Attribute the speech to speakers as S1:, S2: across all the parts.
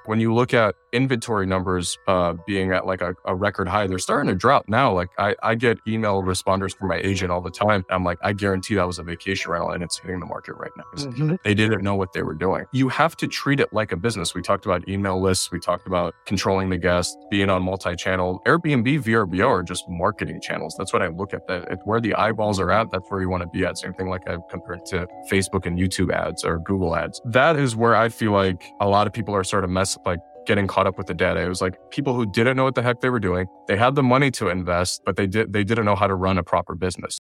S1: when you look at inventory numbers being at like a record high, they're starting to drop now. Like I get email responders from my agent all the time. I'm like, I guarantee that was a vacation rental and it's hitting the market right now. They didn't know what they were doing. You have to treat it like a business. We talked about email lists. We talked about controlling the guest, being on multi-channel. Airbnb, VRBO are just marketing channels. That's what I look at. That where the eyeballs are at, that's where you want to be at. Same thing like I compared to Facebook and YouTube ads or Google ads. That is where I feel like a lot of people are sort of getting caught up with the data. It was like people who didn't know what the heck they were doing. They had the money to invest, but they didn't know how to run a proper business.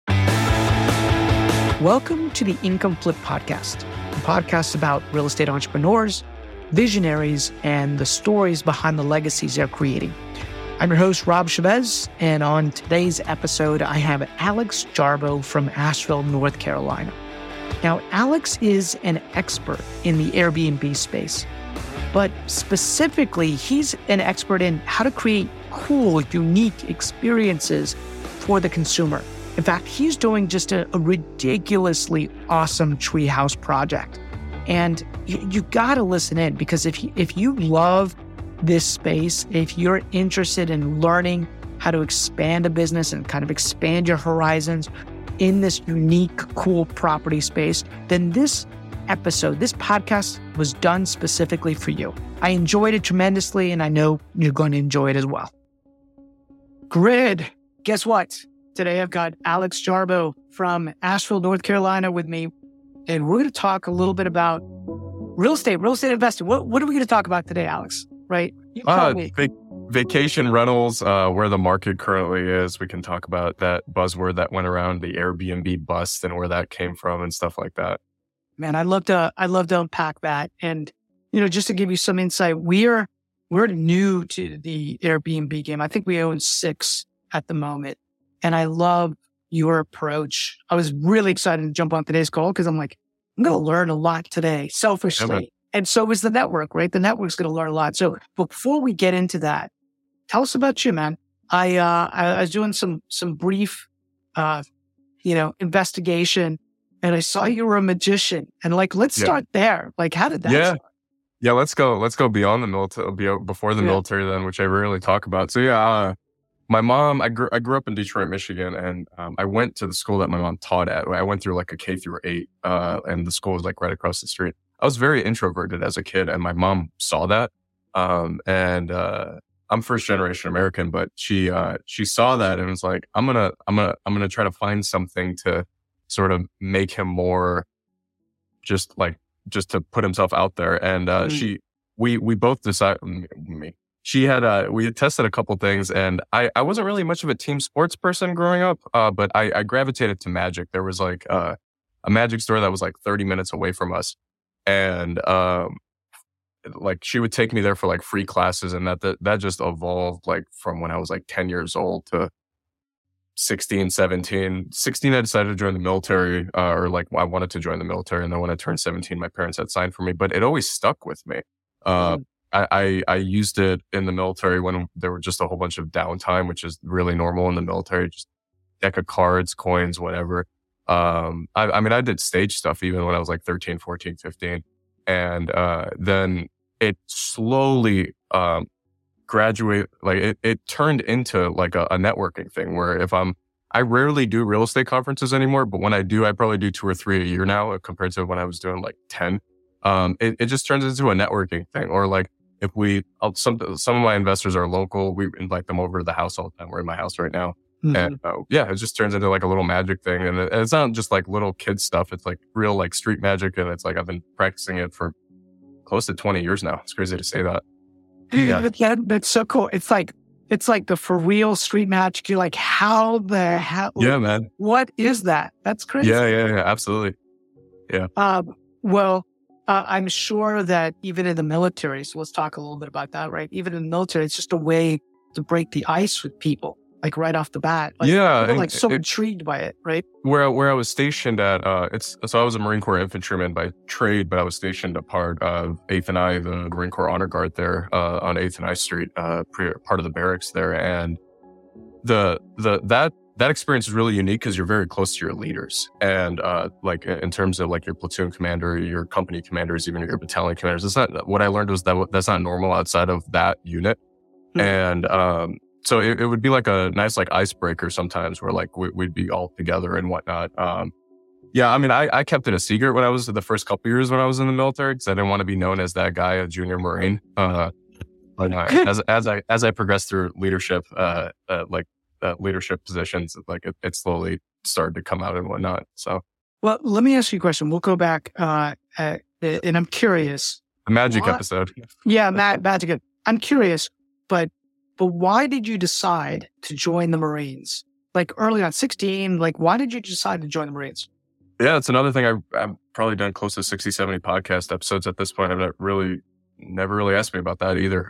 S2: Welcome to the Income Flip Podcast, a podcast about real estate entrepreneurs, visionaries, and the stories behind the legacies they're creating. I'm your host, Rob Chavez, and on today's episode, I have Alex Jarboe from Asheville, North Carolina. Now, Alex is an expert in the Airbnb space, but specifically, he's an expert in how to create cool, unique experiences for the consumer. In fact, he's doing just a ridiculously awesome treehouse project. And you gotta listen in, because if you love this space, if you're interested in learning how to expand a business and kind of expand your horizons in this unique, cool property space, then this podcast was done specifically for you. I enjoyed it tremendously, and I know you're going to enjoy it as well. Grid, guess what? Today I've got Alex Jarboe from Asheville, North Carolina with me, and we're going to talk a little bit about real estate investing. What are we going to talk about today, Alex? Right? You tell me.
S1: Vacation rentals, where the market currently is. We can talk about that buzzword that went around, the Airbnb bust, and where that came from and stuff like that.
S2: Man, I'd love to unpack that. And, just to give you some insight, we're new to the Airbnb game. I think we own 6 at the moment. And I love your approach. I was really excited to jump on today's call because I'm like, I'm going to learn a lot today, selfishly.
S1: Okay.
S2: And so is the network, right? The network's going to learn a lot. So before we get into that, tell us about you, man. I was doing some brief, investigation, and I saw you were a magician. And let's start there. How did that start?
S1: Yeah, let's go beyond the military, before the military then, which I rarely talk about. So my mom, I grew up in Detroit, Michigan, and I went to the school that my mom taught at. I went through like a K through 8, and the school was like right across the street. I was very introverted as a kid, and my mom saw that. I'm first generation American, but she saw that and was like, I'm gonna try to find something to sort of make him more just to put himself out there. And we both decided, we had tested a couple things, and I wasn't really much of a team sports person growing up, but I gravitated to Magic. There was like a Magic store that was like 30 minutes away from us. And she would take me there for like free classes, and that just evolved from when I was like 10 years old to 16, 17. 16, I decided to join the military, I wanted to join the military. And then when I turned 17, my parents had signed for me, but it always stuck with me. I used it in the military when there were just a whole bunch of downtime, which is really normal in the military, just deck of cards, coins, whatever. I did stage stuff even when I was like 13, 14, 15. And then it slowly it turned into like a networking thing where I rarely do real estate conferences anymore, but when I do, I probably do 2 or 3 a year now compared to when I was doing like 10. It just turns into a networking thing. Or like if some of my investors are local, we invite them over to the house all the time. We're in my house right now. And it just turns into like a little magic thing. And it's not just like little kid stuff. It's like real like street magic. And it's like I've been practicing it for close to 20 years now. It's crazy to say that.
S2: Yeah. That's so cool. It's like the for real street magic. You're like, how the hell?
S1: Yeah, man.
S2: What is that? That's crazy.
S1: Yeah, absolutely. Yeah.
S2: I'm sure that even in the military, so let's talk a little bit about that, right? Even in the military, it's just a way to break the ice with people. Like right off the bat. Intrigued by it, right?
S1: Where I was stationed at, so I was a Marine Corps infantryman by trade, but I was stationed at part of 8th and I, the Marine Corps Honor Guard there, on 8th and I Street, part of the barracks there. And that that experience is really unique because you're very close to your leaders. And like in terms of like your platoon commander, your company commanders, even your battalion commanders, it's not, what I learned was that that's not normal outside of that unit. And so it would be like a nice like icebreaker sometimes where like we'd be all together and whatnot. Yeah, I mean, I kept it a secret when I was the first couple of years when I was in the military because I didn't want to be known as that guy, a junior Marine. But as I progressed through leadership, leadership positions, like it slowly started to come out and whatnot. So,
S2: well, let me ask you a question. We'll go back, and I'm curious.
S1: The magic episode.
S2: Yeah, magic. I'm curious, but why did you decide to join the Marines? Like early on, 16, like why did you decide to join the Marines?
S1: Yeah, it's another thing. I've probably done close to 60, 70 podcast episodes at this point. I've never really asked me about that either.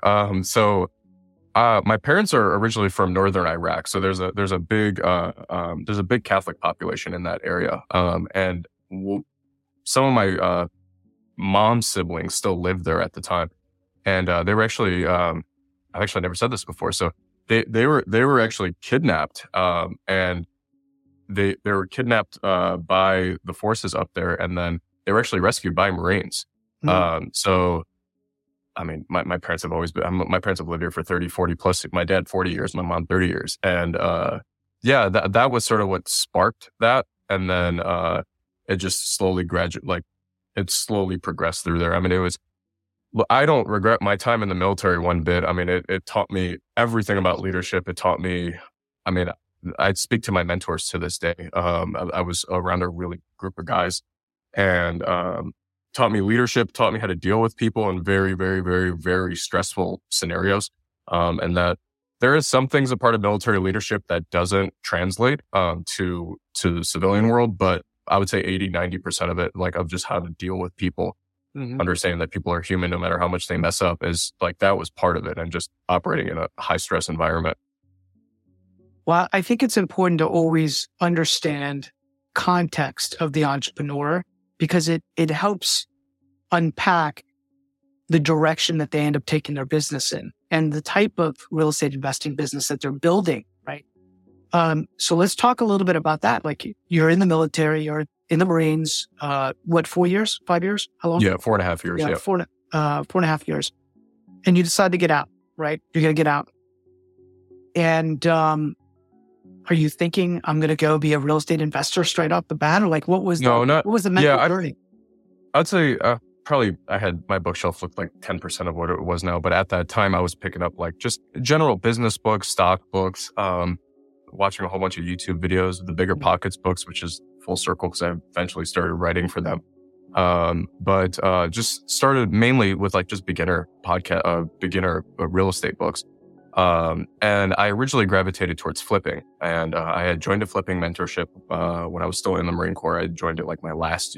S1: My parents are originally from northern Iraq, so there's a big Catholic population in that area. And some of my mom's siblings still lived there at the time, and they were actually I've actually never said this before. So they were actually kidnapped, and they were kidnapped by the forces up there, and then they were actually rescued by Marines. So, I mean, my parents have my parents have lived here for 30, 40 plus, my dad 40 years, my mom 30 years. And yeah, that was sort of what sparked that. And then it just slowly it slowly progressed through there. I mean, I don't regret my time in the military one bit. I mean, it taught me everything about leadership. It taught me, I mean, I'd speak to my mentors to this day. I was around a really group of guys, and taught me leadership, taught me how to deal with people in very, very, very, very stressful scenarios. And that there is some things a part of military leadership that doesn't translate to the civilian world, but I would say 80-90% of it, like of just how to deal with people, understanding that people are human no matter how much they mess up, is like that was part of it, and just operating in a high stress environment.
S2: Well, I think it's important to always understand context of the entrepreneur, because it helps unpack the direction that they end up taking their business in and the type of real estate investing business that they're building, right? So let's talk a little bit about that. Like, you're in the military, you're in the Marines, 4 years, 5 years? How long?
S1: Yeah, 4.5 years. Yeah.
S2: 4.5 years. And you decide to get out, right? You're going to get out. And, are you thinking I'm going to go be a real estate investor straight off the bat? Or like, what was the mental journey?
S1: I'd say probably I had my bookshelf looked like 10% of what it was now. But at that time I was picking up like just general business books, stock books, watching a whole bunch of YouTube videos, the Bigger Pockets books, which is full circle because I eventually started writing for them. But just started mainly with like just beginner real estate books. And I originally gravitated towards flipping, and I had joined a flipping mentorship when I was still in the Marine Corps. I joined it like my last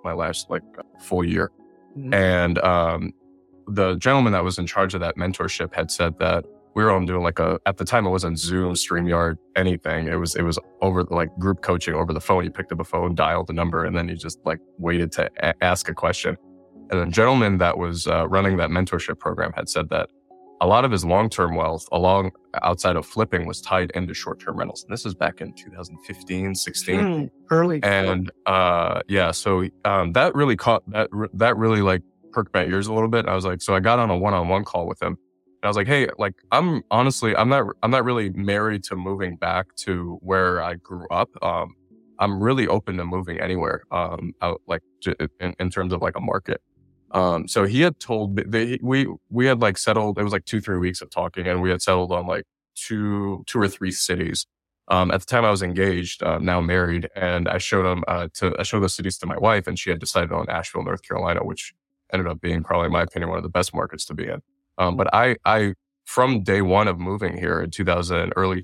S1: full year. And the gentleman that was in charge of that mentorship had said that we were all doing at the time it wasn't Zoom, StreamYard, anything. It was over like group coaching over the phone. You picked up a phone, dialed the number, and then you just like waited to ask a question. And the gentleman that was running that mentorship program had said that a lot of his long-term wealth outside of flipping was tied into short-term rentals. And this is back in 2015, 16.
S2: Early.
S1: And so that really that really like perked my ears a little bit. I was like, so I got on a one-on-one call with him. And I was like, hey, like I'm not really married to moving back to where I grew up. I'm really open to moving anywhere out like in terms of like a market. So he had told we had like settled, it was like 2-3 weeks of talking, and we had settled on like two or three cities. At the time I was engaged, now married, and I showed those cities to my wife, and she had decided on Asheville, North Carolina, which ended up being probably, in my opinion, one of the best markets to be in. But I from day one of moving here in early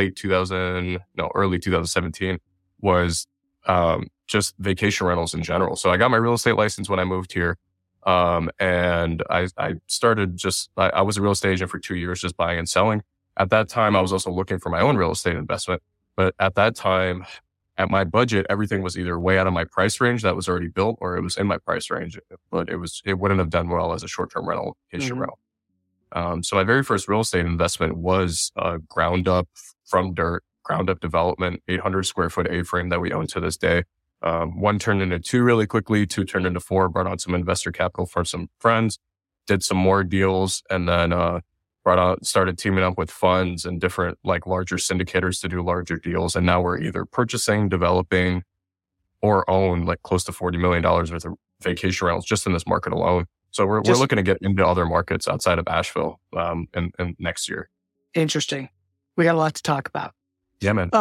S1: 2017 was, just vacation rentals in general. So I got my real estate license when I moved here. And I started I was a real estate agent for 2 years, just buying and selling. At that time, I was also looking for my own real estate investment. But at that time, at my budget, everything was either way out of my price range that was already built, or it was in my price range, but it wouldn't have done well as a short-term rental, vacation rental. So my very first real estate investment was ground up from dirt, ground up development, 800 square foot A-frame that we own to this day. One turned into two really quickly, two turned into four, brought on some investor capital from some friends, did some more deals, and then started teaming up with funds and different like larger syndicators to do larger deals. And now we're either purchasing, developing, or own like close to $40 million worth of vacation rentals just in this market alone. So we're looking to get into other markets outside of Asheville in next year.
S2: Interesting. We got a lot to talk about.
S1: Yeah, man.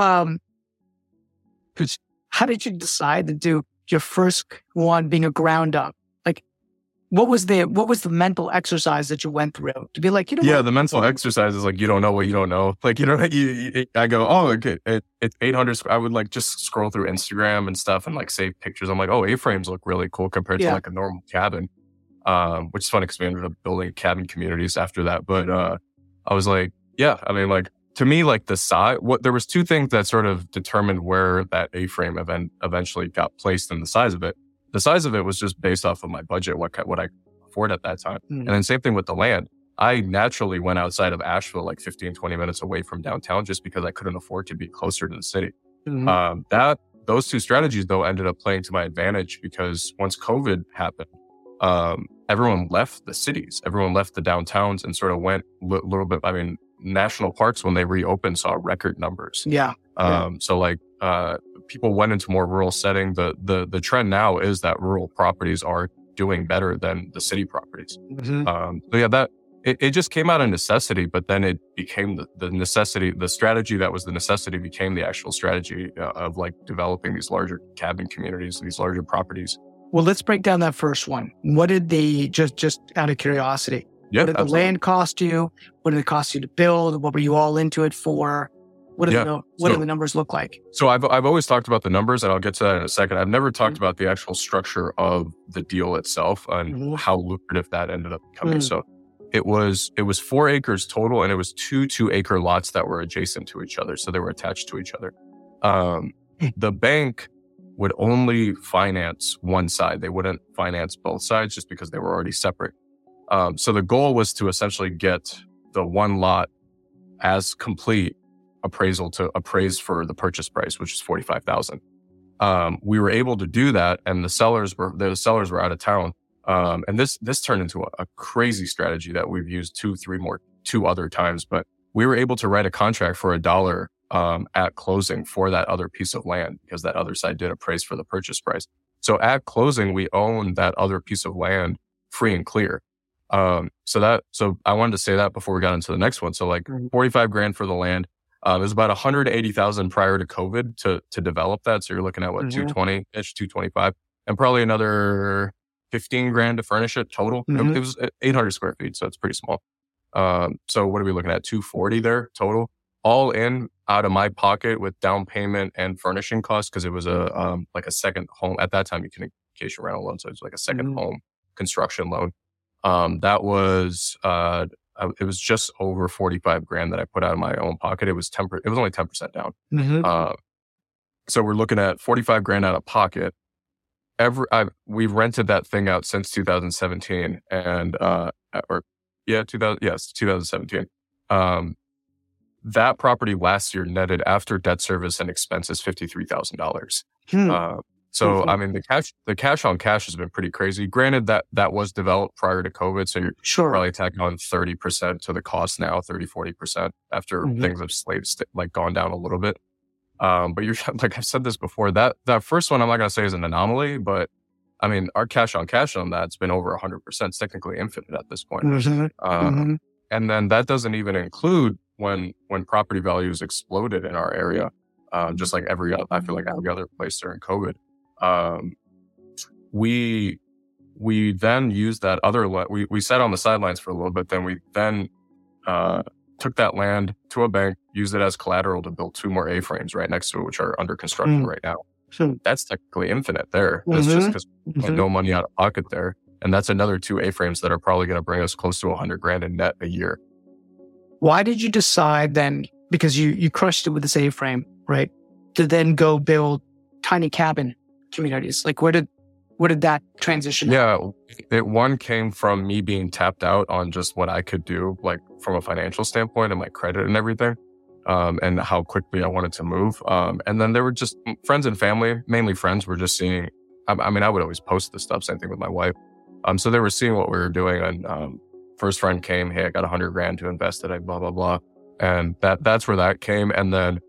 S2: How did you decide to do your first one being a ground up? Like, what was the mental exercise that you went through to be like,
S1: Yeah, the mental exercise is like, you don't know what you don't know. Like, I go, oh, okay, it's 800. I would like just scroll through Instagram and stuff and like save pictures. I'm like, oh, A-frames look really cool compared to like a normal cabin. Which is funny because we ended up building cabin communities after that. But I was like, yeah, I mean, like to me, like the size, there was two things that sort of determined where that A-frame eventually got placed in the size of it. The size of it was just based off of my budget, what I could afford at that time. And then same thing with the land. I naturally went outside of Asheville, like 15, 20 minutes away from downtown just because I couldn't afford to be closer to the city. Those two strategies though ended up playing to my advantage because once COVID happened, everyone left the cities, everyone left the downtowns and sort of went a little bit, I mean, national parks when they reopened saw record numbers. So like, people went into more rural setting. The trend now is that rural properties are doing better than the city properties. So yeah, it just came out of necessity, but then it became the necessity, the strategy that was the necessity became the actual strategy of like developing these larger cabin communities, these larger properties.
S2: Well, let's break down that first one. What did just out of curiosity, what did the land cost you? What did it cost you to build? What were you all into it for? What do the numbers look like? So
S1: I've always talked about the numbers, and I'll get to that in a second. I've never talked about the actual structure of the deal itself and how lucrative that ended up becoming. So it was 4 acres total, and it was 2-acre lots that were adjacent to each other. So they were attached to each other. The bank would only finance one side. They wouldn't finance both sides just because they were already separate. So the goal was to essentially get the one lot as complete appraisal to appraise for the purchase price, which is $45,000. We were able to do that, and the sellers were out of town. And this turned into a crazy strategy that we've used two other times, but we were able to write a contract for $1 at closing for that other piece of land because that other side did appraise for the purchase price. So at closing, we own that other piece of land free and clear. So I wanted to say that before we got into the next one. So like $45,000 for the land. It was about $180,000 prior to COVID to develop that. So you're looking at what, 220-ish, 225, and probably another $15,000 to furnish it total. It was 800 square feet. So it's pretty small. So what are we looking at? 240 there total, all in out of my pocket with down payment and furnishing costs. Cause it was like a second home at that time. You can vacation rental loan. So it was like a second home construction loan. That was, it was just over $45,000 that I put out of my own pocket. It was only 10% down. So we're looking at $45,000 out of pocket. We've rented that thing out since 2017 and, 2017. That property last year netted after debt service and expenses, $53,000. So, I mean, the cash on cash has been pretty crazy. Granted that was developed prior to COVID. So you're probably tacking on 30% to the cost now, 30-40% after things have gone down a little bit. But you're like, I've said this before, that first one, I'm not going to say is an anomaly, but I mean, our cash on that's been over 100%. It's technically infinite at this point. And then that doesn't even include when property values exploded in our area. Just like I feel like every other place during COVID. We then used that we sat on the sidelines for a little bit. Then we took that land to a bank, used it as collateral to build 2 more A-frames right next to it, which are under construction right now. That's technically infinite there. That's just because we had no money out of pocket there. And that's another 2 A-frames that are probably going to bring us close to $100,000 in net a year. Why did you decide then, because you crushed it with this A-frame, right, to then go build tiny cabin communities? Like where did that transition happen? One came from me being tapped out on just what I could do, like from a financial standpoint and my credit and everything. and how quickly I wanted to move. And then there were just friends and family, mainly friends, were just seeing. I mean, I would always post this stuff. Same thing with my wife. So they were seeing what we were doing, and first friend came, hey, I got $100,000 to invest in it, blah blah blah, and that's where that came. And then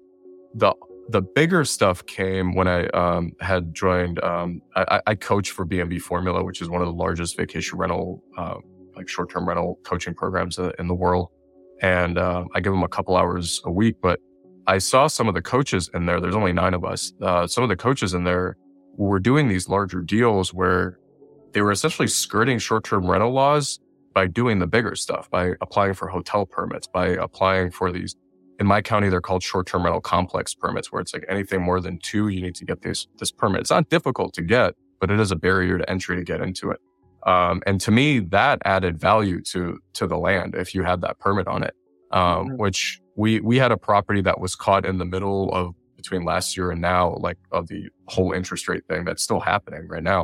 S1: the bigger stuff came when I had joined. I coach for B&B Formula, which is one of the largest vacation rental, like short-term rental coaching programs in the world. And I give them a couple hours a week. But I saw some of the coaches in there. There's only 9 of us. Some of the coaches in there were doing these larger deals where they were essentially skirting short-term rental laws by doing the bigger stuff, by applying for hotel permits, by applying for these. In my county, they're called short-term rental complex permits, where it's like anything more than 2, you need to get this permit. It's not difficult to get, but it is a barrier to entry to get into it. And to me, that added value to the land if you had that permit on it. Which we had a property that was caught in the middle of between last year and now, like of the whole interest rate thing that's still happening right now,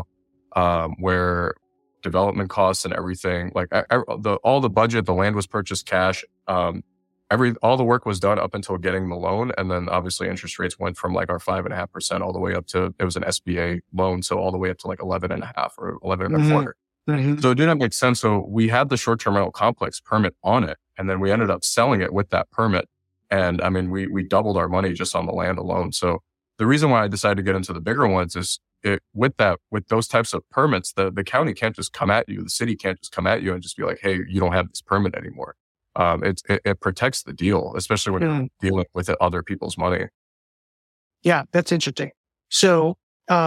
S1: where development costs and everything, like all the budget, the land was purchased cash. All the work was done up until getting the loan. And then obviously interest rates went from like our 5.5% all the way up to, it was an SBA loan. So all the way up to like 11.5 or 11.25.
S2: Mm-hmm.
S1: So it didn't make sense. So we had the short-term rental complex permit on it. And then we ended up selling it with that permit. And I mean, we doubled our money just on the land alone. So the reason why I decided to get into the bigger ones is with those types of permits, the county can't just come at you. The city can't just come at you and just be like, hey, you don't have this permit anymore. It protects the deal, especially when you're dealing with other people's money.
S2: Yeah, that's interesting. So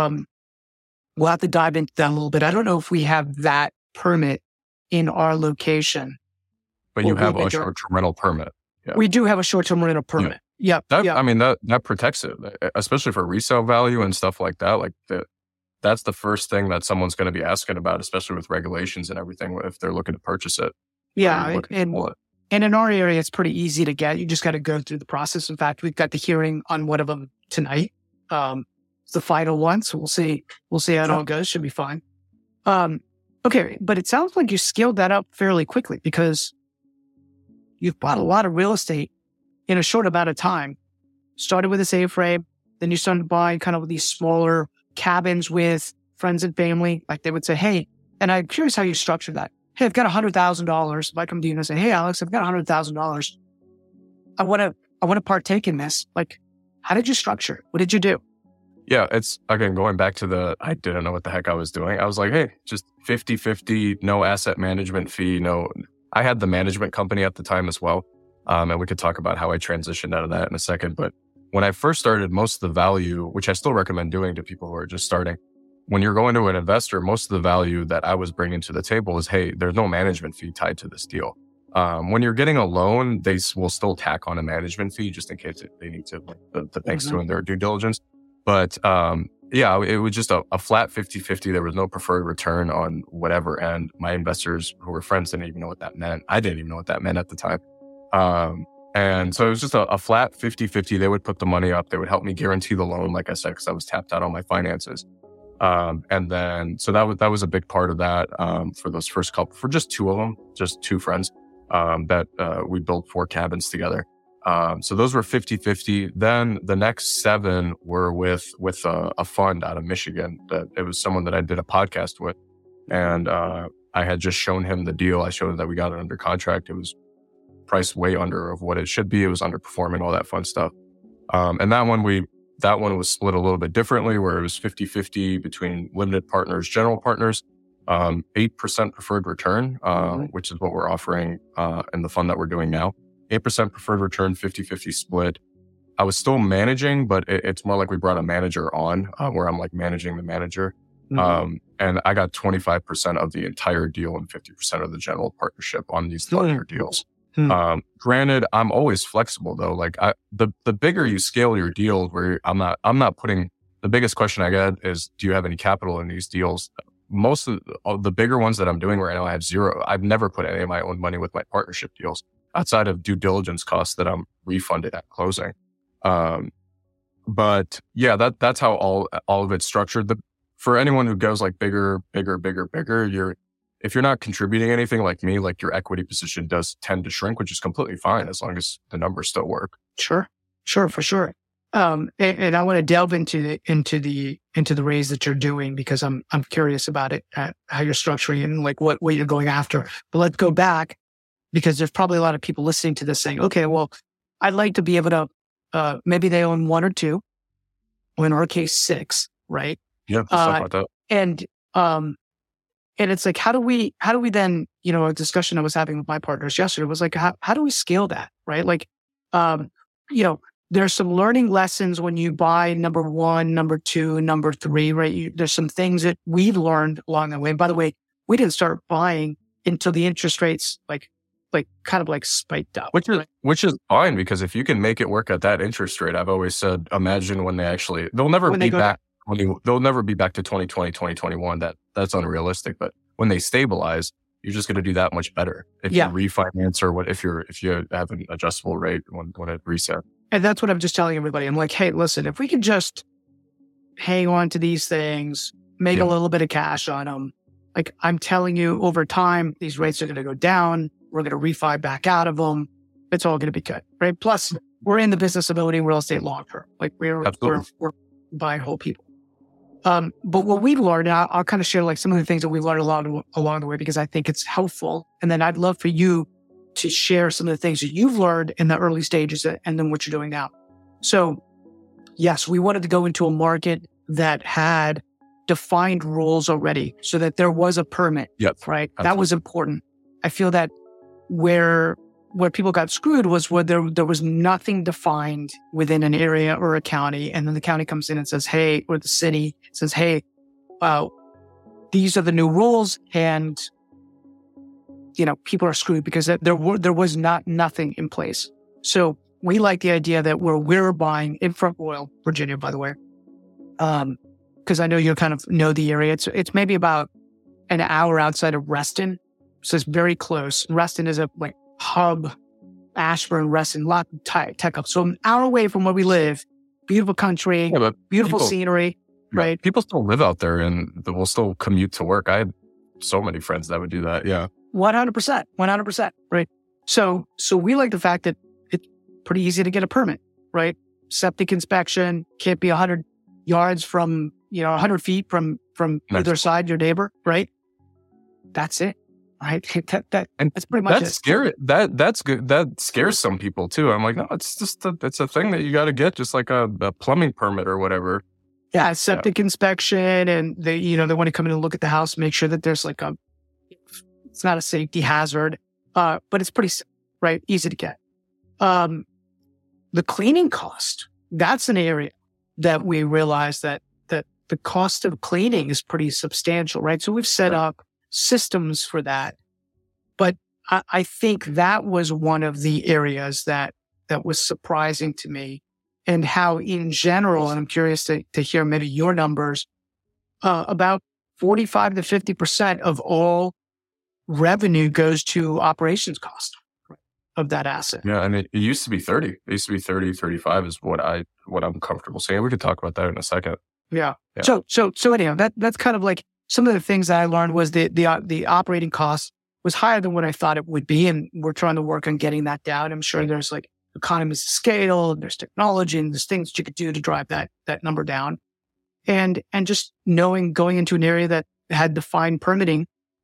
S2: we'll have to dive into that a little bit. I don't know if we have that permit in our location.
S1: But you have a short-term rental permit. Yeah.
S2: We do have a short-term rental permit. Yeah.
S1: I mean, that protects it, especially for resale value and stuff like that. Like that's the first thing that someone's going to be asking about, especially with regulations and everything, if they're looking to purchase it.
S2: Yeah. And in our area, it's pretty easy to get. You just got to go through the process. In fact, we've got the hearing on one of them tonight. It's the final one. So we'll see how it all goes. Should be fine. Okay. But it sounds like you scaled that up fairly quickly because you've bought a lot of real estate in a short amount of time. Started with this A-frame, then you started buying kind of these smaller cabins with friends and family. Like they would say, hey, and I'm curious how you structure that. Hey, I've got $100,000. If I come to you and I say, hey, Alex, I've got $100,000. I want to partake in this. Like, how did you structure it? What did you do?
S1: Yeah, it's, again, going back to I didn't know what the heck I was doing. I was like, hey, just 50-50, no asset management fee, I had the management company at the time as well. And we could talk about how I transitioned out of that in a second. But when I first started, most of the value, which I still recommend doing to people who are just starting, when you're going to an investor, most of the value that I was bringing to the table is, hey, there's no management fee tied to this deal. When you're getting a loan, they will still tack on a management fee just in case they need to, like the banks doing their due diligence. But yeah, it was just a flat 50-50. There was no preferred return on whatever. And my investors who were friends didn't even know what that meant. I didn't even know what that meant at the time. And so it was just a flat 50-50. They would put the money up. They would help me guarantee the loan, like I said, because I was tapped out on my finances. And then, so that was a big part of that, for those first couple, for just 2 of them, just 2 friends, that, we built 4 cabins together. So those were 50-50. Then the next 7 were with a fund out of Michigan that it was someone that I did a podcast with. And, I had just shown him the deal. I showed him that we got it under contract. It was priced way under of what it should be. It was underperforming, all that fun stuff. And that one was split a little bit differently, where it was 50-50 between limited partners, general partners, 8% preferred return, which is what we're offering, in the fund that we're doing now. 8% preferred return, 50-50 split. I was still managing, but it's more like we brought a manager on, where I'm like managing the manager. And I got 25% of the entire deal and 50% of the general partnership on these larger deals. Granted, I'm always flexible though. Like the bigger you scale your deals, where I'm not putting, the biggest question I get is, do you have any capital in these deals? Most of the bigger ones that I'm doing right now, I have 0. I've never put any of my own money with my partnership deals outside of due diligence costs that I'm refunded at closing. But yeah, that's how all of it's structured. For anyone who goes like bigger, if you're not contributing anything like me, like your equity position does tend to shrink, which is completely fine as long as the numbers still work.
S2: Sure, for sure. And I want to delve into the raise that you're doing because I'm curious about it, how you're structuring it and like what you're going after. But let's go back because there's probably a lot of people listening to this saying, okay, well, I'd like to be able to, maybe they own 1 or 2, or in our case, 6, right?
S1: Yeah, let's talk about that.
S2: And it's like, how do we then, a discussion I was having with my partners yesterday was like, how do we scale that, right? Like, there's some learning lessons when you buy number 1, number 2, number 3, right? There's some things that we've learned along the way. And by the way, we didn't start buying until the interest rates kind of spiked up.
S1: Which is fine because if you can make it work at that interest rate, I've always said, imagine when they'll never be back to 2020, 2021. That's unrealistic. But when they stabilize, you're just going to do that much better if you refinance or if you have an adjustable rate when it resets.
S2: And that's what I'm just telling everybody. I'm like, hey, listen, if we can just hang on to these things, make a little bit of cash on them, like I'm telling you, over time, these rates are going to go down. We're going to refi back out of them. It's all going to be good, right? Plus, we're in the business of owning real estate long term. Like we're buying whole people. But what we've learned, and I'll kind of share like some of the things that we've learned along the way because I think it's helpful. And then I'd love for you to share some of the things that you've learned in the early stages and then what you're doing now. So yes, we wanted to go into a market that had defined rules already so that there was a permit, right? Absolutely. That was important. I feel that where people got screwed was where there was nothing defined within an area or a county. And then the county comes in and says, hey, or the city says, hey, these are the new rules. And people are screwed because there was nothing in place. So we like the idea that we're buying in Front Royal, Virginia, by the way, because I know you kind of know the area. It's maybe about an hour outside of Reston, so it's very close. Reston is a hub, Ashburn, Reston, lot of tech hubs. So an hour away from where we live, beautiful country, beautiful scenery, right?
S1: People still live out there and will still commute to work. I had so many friends that would do that. Yeah.
S2: 100%, right? So we like the fact that it's pretty easy to get a permit, right? Septic inspection can't be 100 yards from, 100 feet from either side your neighbor, right? That's it, right? That's pretty much it.
S1: Scary. That's good. That scares some people too. I'm like, no, it's just it's a thing that you got to get, just like a plumbing permit or whatever.
S2: Yeah, septic inspection, and they want to come in and look at the house, make sure that there's it's not a safety hazard, but it's pretty, right? Easy to get. The cleaning cost, that's an area that we realize that the cost of cleaning is pretty substantial, right? So we've set up systems for that. But I think that was one of the areas that was surprising to me, and how in general, and I'm curious to hear maybe your numbers, about 45 to 50% of all revenue goes to operations cost of that asset.
S1: Yeah. And it used to be 30. It used to be 30, 35 is what I'm comfortable saying. We could talk about that in a second.
S2: Yeah. So anyhow, that's kind of like some of the things that I learned was the operating cost was higher than what I thought it would be. And we're trying to work on getting that down. I'm sure there's economies of scale, and there's technology, and there's things that you could do to drive that number down. And just going into an area that had defined permitting,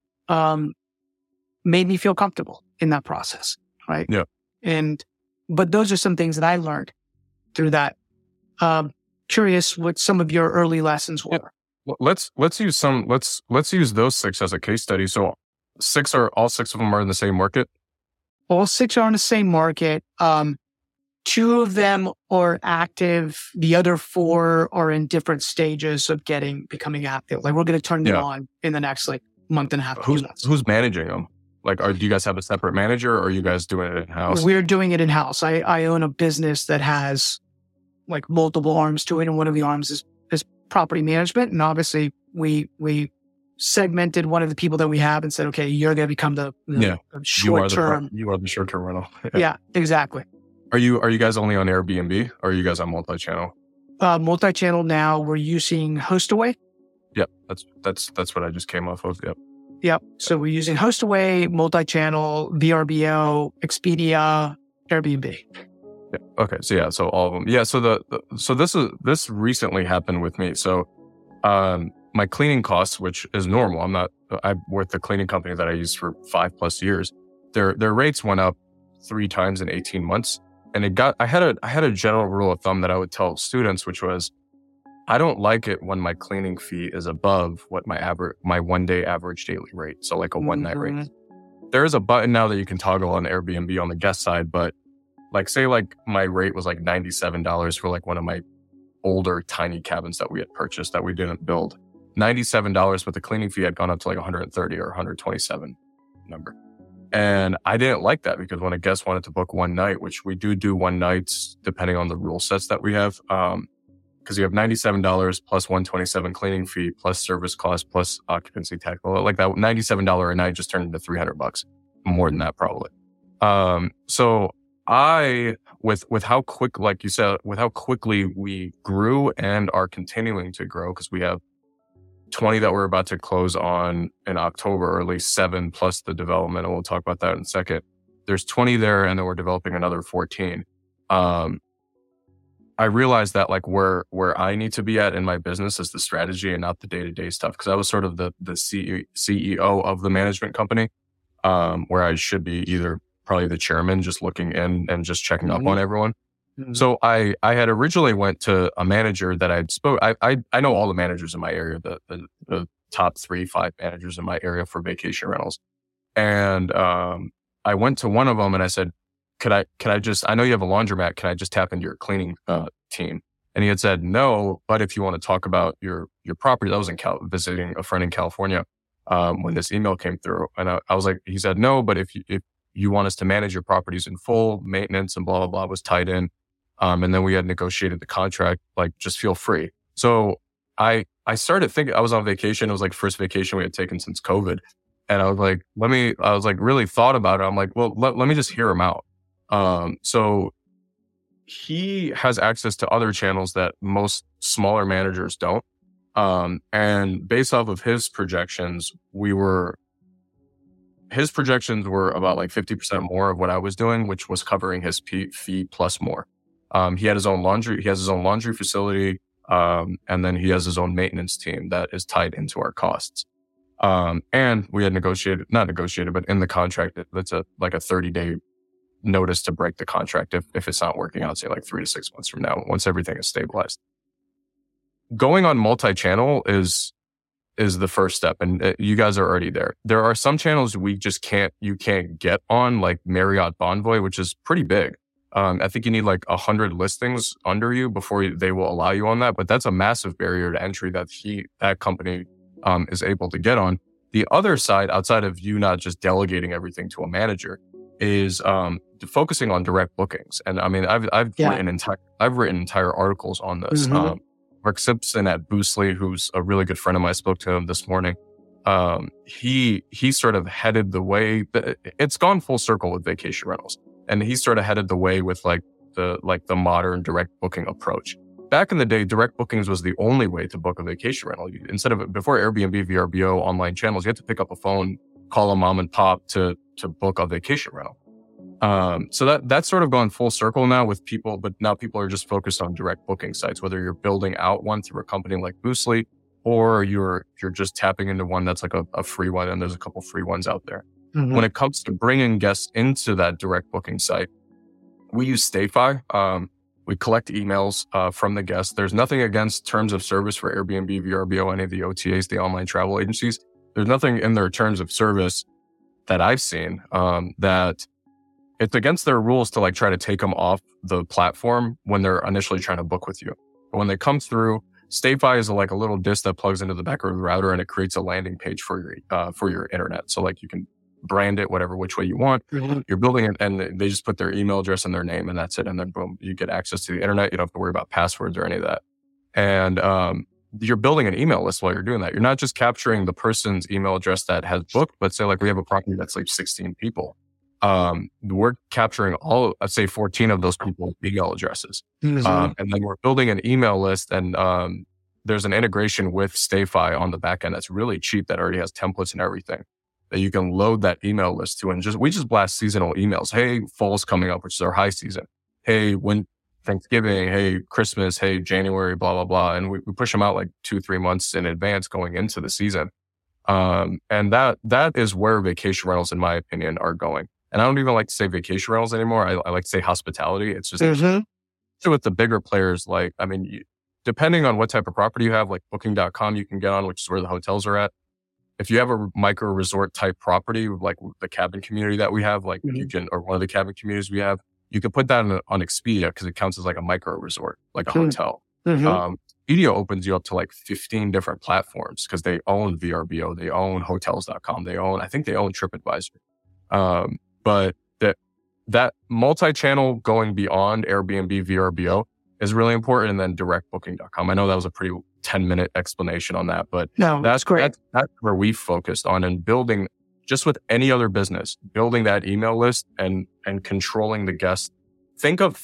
S2: made me feel comfortable in that process. Right.
S1: Yeah.
S2: But those are some things that I learned through that. Curious what some of your early lessons were.
S1: Well, let's use those 6 as a case study. So all six of them are in the same market?
S2: All 6 are in the same market. 2 of them are active. The other 4 are in different stages of becoming active. Like we're going to turn them on in the next month and a half.
S1: Who's managing them? Do you guys have a separate manager, or are you guys doing it in-house?
S2: We're doing it in-house. I own a business that has multiple arms to it, and one of the arms is property management. And obviously we segmented one of the people that we have and said, okay, you're going to become the short term.
S1: You are the short term rental.
S2: Yeah, exactly.
S1: Are you guys only on Airbnb, or are you guys on multi-channel?
S2: Multi-channel now. We're using HostAway.
S1: Yep, that's what I just came off of. Yep.
S2: Yep. So we're using HostAway, multi-channel, VRBO, Expedia, Airbnb.
S1: Yeah. Okay. So all of them. Yeah. So this recently happened with me. So, my cleaning costs, which is normal. I'm with the cleaning company that I used for 5+ years. Their rates went up 3 times in 18 months. And I had a general rule of thumb that I would tell students, which was, I don't like it when my cleaning fee is above what my 1 day average daily rate. So like a one night rate. There is a button now that you can toggle on Airbnb on the guest side, but like say like my rate was like $97 for like one of my older tiny cabins that we had purchased that we didn't build. $97, but the cleaning fee had gone up to like 130 or 127 number. And I didn't like that because when a guest wanted to book one night, which we do one nights depending on the rule sets that we have, because you have $97 plus 127 cleaning fee plus service cost plus occupancy tax. Like that $97 a night just turned into $300, more than that probably. So with how quick, like you said, with how quickly we grew and are continuing to grow, because we have 20 that we're about to close on in October, or at least 7 plus the development. And we'll talk about that in a second. There's 20 there, and then we're developing another 14. I realized that like where I need to be at in my business is the strategy and not the day-to-day stuff. Because I was sort of the CEO of the management company, where I should be either probably the chairman, just looking in and just checking up on everyone. So I had originally went to a manager that I'd spoke. I know all the managers in my area, the top 3-5 managers in my area for vacation rentals. And I went to one of them and I said, could I just, I know you have a laundromat. Can I just tap into your cleaning team? And he had said, no, but if you want to talk about your property, that was visiting a friend in California when this email came through. And I was like, he said, no, but if you want us to manage your properties in full, maintenance and blah, blah, blah was tied in. And then we had negotiated the contract, like just feel free. So I started thinking, I was on vacation. It was like first vacation we had taken since COVID. And I was like, really thought about it. I'm like, well, let me just hear him out. So he has access to other channels that most smaller managers don't. And based off of his projections were about like 50% more of what I was doing, which was covering his fee plus more. He has his own laundry facility. And then he has his own maintenance team that is tied into our costs. And we had not negotiated, but in the contract, it's like a 30-day notice to break the contract if it's not working out, say like 3 to 6 months from now, once everything is stabilized. Going on multi-channel is the first step, and you guys are already there. There are some channels you can't get on, like Marriott Bonvoy, which is pretty big. I think you need like 100 listings under you before they will allow you on that, but that's a massive barrier to entry that company is able to get on. The other side, outside of you not just delegating everything to a manager, is focusing on direct bookings. And I mean, I've written entire articles on this. Mark Simpson at Boostly, who's a really good friend of mine, I spoke to him this morning. He sort of headed the way. It's gone full circle with vacation rentals, and he sort of headed the way with the modern direct booking approach. Back in the day, direct bookings was the only way to book a vacation rental. Before Airbnb, VRBO, online channels, you had to pick up a phone, call a mom and pop to book a vacation rental. So that's sort of gone full circle now with people, but now people are just focused on direct booking sites, whether you're building out one through a company like Boostly, or you're just tapping into one that's like a free one, and there's a couple free ones out there. When it comes to bringing guests into that direct booking site, we use StayFi. We collect emails from the guests. There's nothing against terms of service for Airbnb, VRBO, any of the OTAs, the online travel agencies. There's nothing in their terms of service that I've seen that it's against their rules to like try to take them off the platform when they're initially trying to book with you. But when they come through, StayFi is like a little disk that plugs into the back of the router, and it creates a landing page for your internet. So like you can brand it which way you want. You're building it, and they just put their email address and their name, and that's it. And then boom, you get access to the internet. You don't have to worry about passwords or any of that. And you're building an email list while you're doing that. You're not just capturing the person's email address that has booked, but say like we have a property that's like 16 people. We're capturing let's say 14 of those people's email addresses. And then we're building an email list, and there's an integration with StayFi on the back end that's really cheap that already has templates and everything. that you can load that email list to. And we just blast seasonal emails. Hey, fall's coming up, which is our high season. Hey, when Thanksgiving, hey, Christmas, hey, January, blah, blah, blah. And we push them out like 2-3 months in advance going into the season. And that is where vacation rentals, in my opinion, are going. And I don't even like to say vacation rentals anymore. I like to say hospitality. It's just with the bigger players, like, I mean, depending on what type of property you have, like booking.com, you can get on, which is where the hotels are at. If you have a micro resort type property, like the cabin community that we have, like you can, or one of the cabin communities we have, you can put that on Expedia because it counts as like a micro resort, like a hotel. Expedia opens you up to like 15 different platforms because they own VRBO, they own hotels.com, I think they own TripAdvisor. But that multi-channel going beyond Airbnb, VRBO is really important. And then directbooking.com. I know that was a pretty 10-minute explanation on that, but
S2: no, that's great.
S1: That's where we focused on, and building, just with any other business, building that email list and controlling the guests. Think of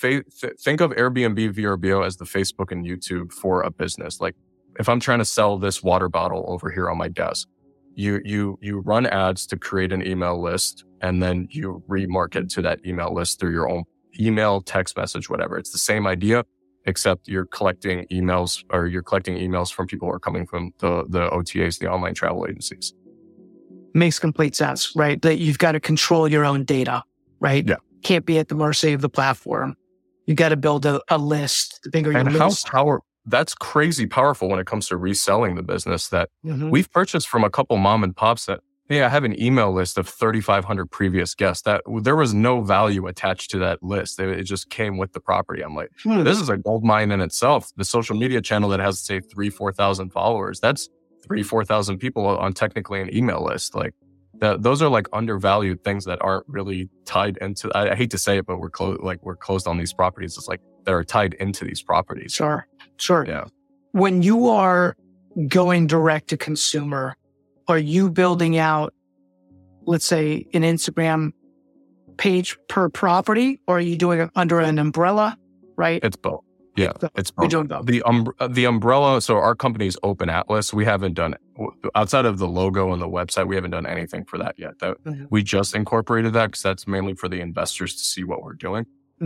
S1: Airbnb, VRBO as the Facebook and YouTube for a business. Like if I'm trying to sell this water bottle over here on my desk, you run ads to create an email list, and then you remarket to that email list through your own email, text message, whatever. It's the same idea, except you're collecting emails from people who are coming from the OTAs, the online travel agencies.
S2: Makes complete sense, right? That you've got to control your own data, right?
S1: Yeah.
S2: Can't be at the mercy of the platform. You got to build a list. The bigger your list.
S1: That's crazy powerful when it comes to reselling the business that we've purchased from a couple mom and pops that, hey, I have an email list of 3,500 previous guests that there was no value attached to that list. It just came with the property. I'm like, this is a gold mine in itself. The social media channel that has, say, 3,000-4,000 followers, that's 3,000-4,000 people on technically an email list. Like those are like undervalued things that aren't really tied into, I hate to say it, but we're closed on these properties. It's like that are tied into these properties.
S2: Sure.
S1: Yeah.
S2: When you are going direct to consumer, are you building out, let's say, an Instagram page per property, or are you doing it under an umbrella, right?
S1: It's both. Yeah, it's both.
S2: You're doing both.
S1: The umbrella, so our company's Open Atlas. We haven't done, outside of the logo and the website, we haven't done anything for that yet. We just incorporated that because that's mainly for the investors to see what we're doing.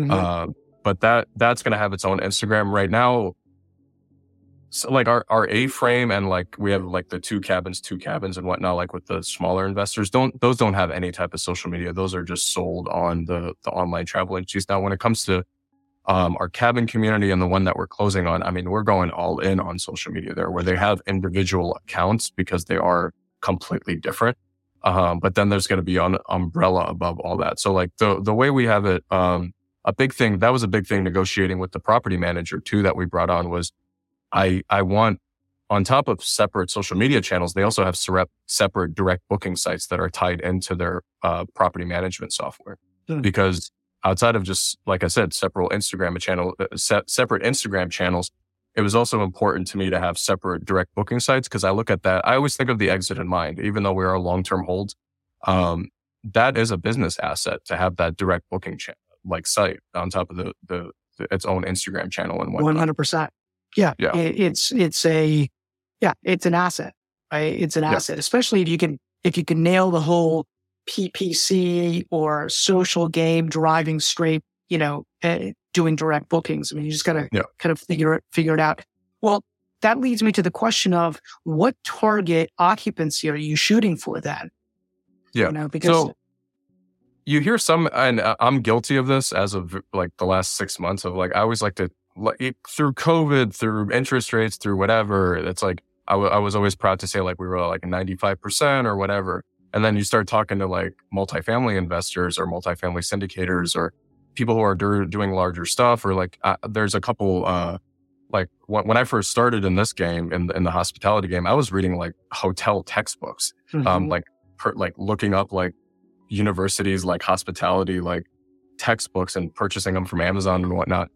S1: But that's going to have its own Instagram right now. So like our A-frame, and like we have like the two cabins and whatnot, like with the smaller investors, those don't have any type of social media. Those are just sold on the online travel agencies. Now, when it comes to our cabin community and the one that we're closing on, I mean, we're going all in on social media there, where they have individual accounts because they are completely different. But then there's going to be an umbrella above all that. So like the way we have it, that was a big thing negotiating with the property manager too, that we brought on was, I want, on top of separate social media channels, they also have separate direct booking sites that are tied into their property management software. Because outside of just, like I said, separate Instagram channels, it was also important to me to have separate direct booking sites, because I look at that. I always think of the exit in mind, even though we are long-term holds. That is a business asset to have that direct booking site on top of the its own Instagram channel and whatnot.
S2: 100%. Yeah. It's an asset, right? It's an asset, especially if you can nail the whole PPC or social game driving straight, doing direct bookings. I mean, you just got to kind of figure it out. Well, that leads me to the question of what target occupancy are you shooting for then?
S1: Yeah.
S2: Because
S1: so you hear some, and I'm guilty of this as of like the last 6 months of like, I always like to, through COVID, through interest rates, through whatever, it's like, I was always proud to say like we were like 95% or whatever. And then you start talking to like multifamily investors or multifamily syndicators or people who are doing larger stuff, or like there's a couple, like when I first started in this game, in the hospitality game, I was reading like hotel textbooks, like looking up like universities, like hospitality, like textbooks and purchasing them from Amazon and whatnot.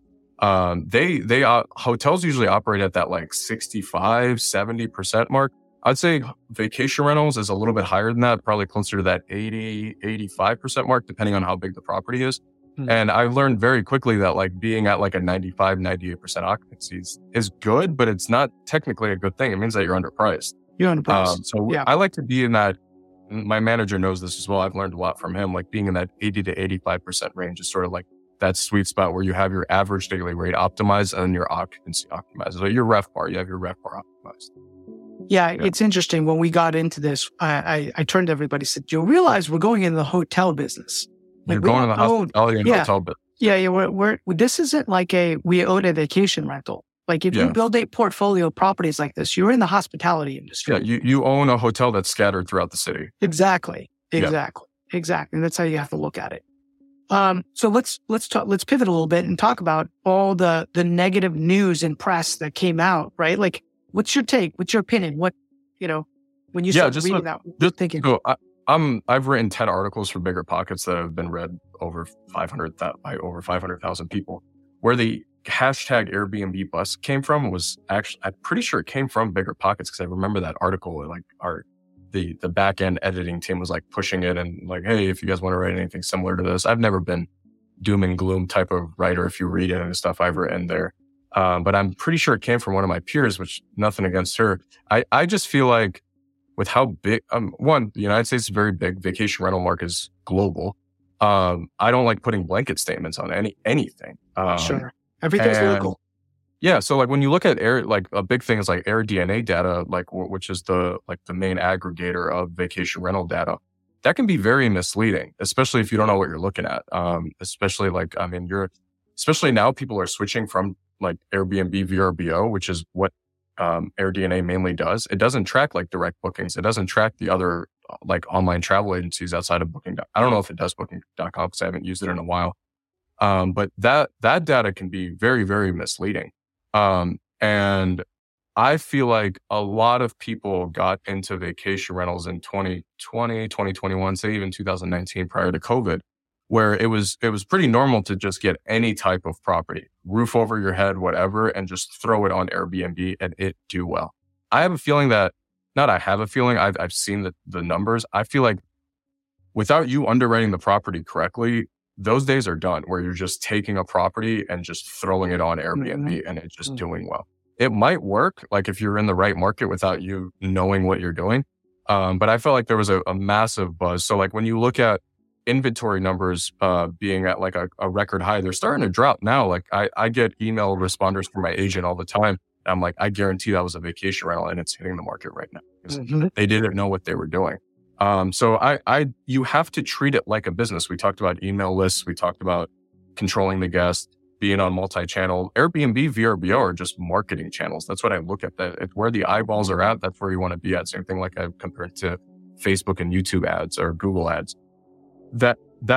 S1: Hotels usually operate at that like 65-70% mark. I'd say vacation rentals is a little bit higher than that, probably closer to that 80-85% mark, depending on how big the property is. And I learned very quickly that like being at like a 95-98% occupancy is good, but it's not technically a good thing. It means that you're underpriced.
S2: You're underpriced.
S1: So I like to be in that my manager knows this as well. I've learned a lot from him, like being in that 80 to 85% range is sort of like that sweet spot where you have your average daily rate optimized and your occupancy optimized. So your RevPAR, you have your RevPAR optimized.
S2: Yeah, it's interesting. When we got into this, I turned to everybody and said, you realize we're going into the hotel business.
S1: Like you're going to the hospitality and hotel business.
S2: Yeah. This isn't like we own a vacation rental. Like if you build a portfolio of properties like this, you're in the hospitality industry.
S1: Yeah, you own a hotel that's scattered throughout the city.
S2: Exactly. And that's how you have to look at it. So let's pivot a little bit and talk about all the negative news and press that came out, right? Like, what's your take? What's your opinion? What, when you start reading that, just thinking.
S1: So I've written 10 articles for Bigger Pockets that have been read by over 500,000 people. Where the hashtag Airbnb bust came from was actually, I'm pretty sure it came from Bigger Pockets because I remember that article, like the back end editing team was like pushing it and like, hey, if you guys want to write anything similar to this. I've never been doom and gloom type of writer if you read it and the stuff I've written there. But I'm pretty sure it came from one of my peers, which nothing against her. I just feel like with how big, one, the United States is very big. Vacation rental market is global. I don't like putting blanket statements on anything.
S2: Sure. Everything's local.
S1: Yeah. So like when you look at a big thing is like AirDNA data, which is the main aggregator of vacation rental data. That can be very misleading, especially if you don't know what you're looking at. Especially now people are switching from like Airbnb VRBO, which is what AirDNA mainly does. It doesn't track like direct bookings. It doesn't track the other like online travel agencies outside of Booking. I don't know if it does Booking.com because I haven't used it in a while. But that data can be very, very misleading. And I feel like a lot of people got into vacation rentals in 2020, 2021, say even 2019 prior to COVID, where it was pretty normal to just get any type of property, roof over your head, whatever, and just throw it on Airbnb and it do well. I have a feeling that, I've seen the numbers. I feel like without you underwriting the property correctly, those days are done where you're just taking a property and just throwing it on Airbnb and it's just doing well. It might work like if you're in the right market without you knowing what you're doing. But I felt like there was a massive buzz. So like when you look at inventory numbers being at like a record high, they're starting to drop now. Like I get email responders from my agent all the time. I'm like, I guarantee that was a vacation rental and it's hitting the market right now because they didn't know what they were doing. So you have to treat it like a business. We talked about email lists. We talked about controlling the guest, being on multi-channel. Airbnb, VRBO are just marketing channels. That's what I look at. It's where the eyeballs are at. That's where you want to be at. Same thing like I compared to Facebook and YouTube ads or Google ads. That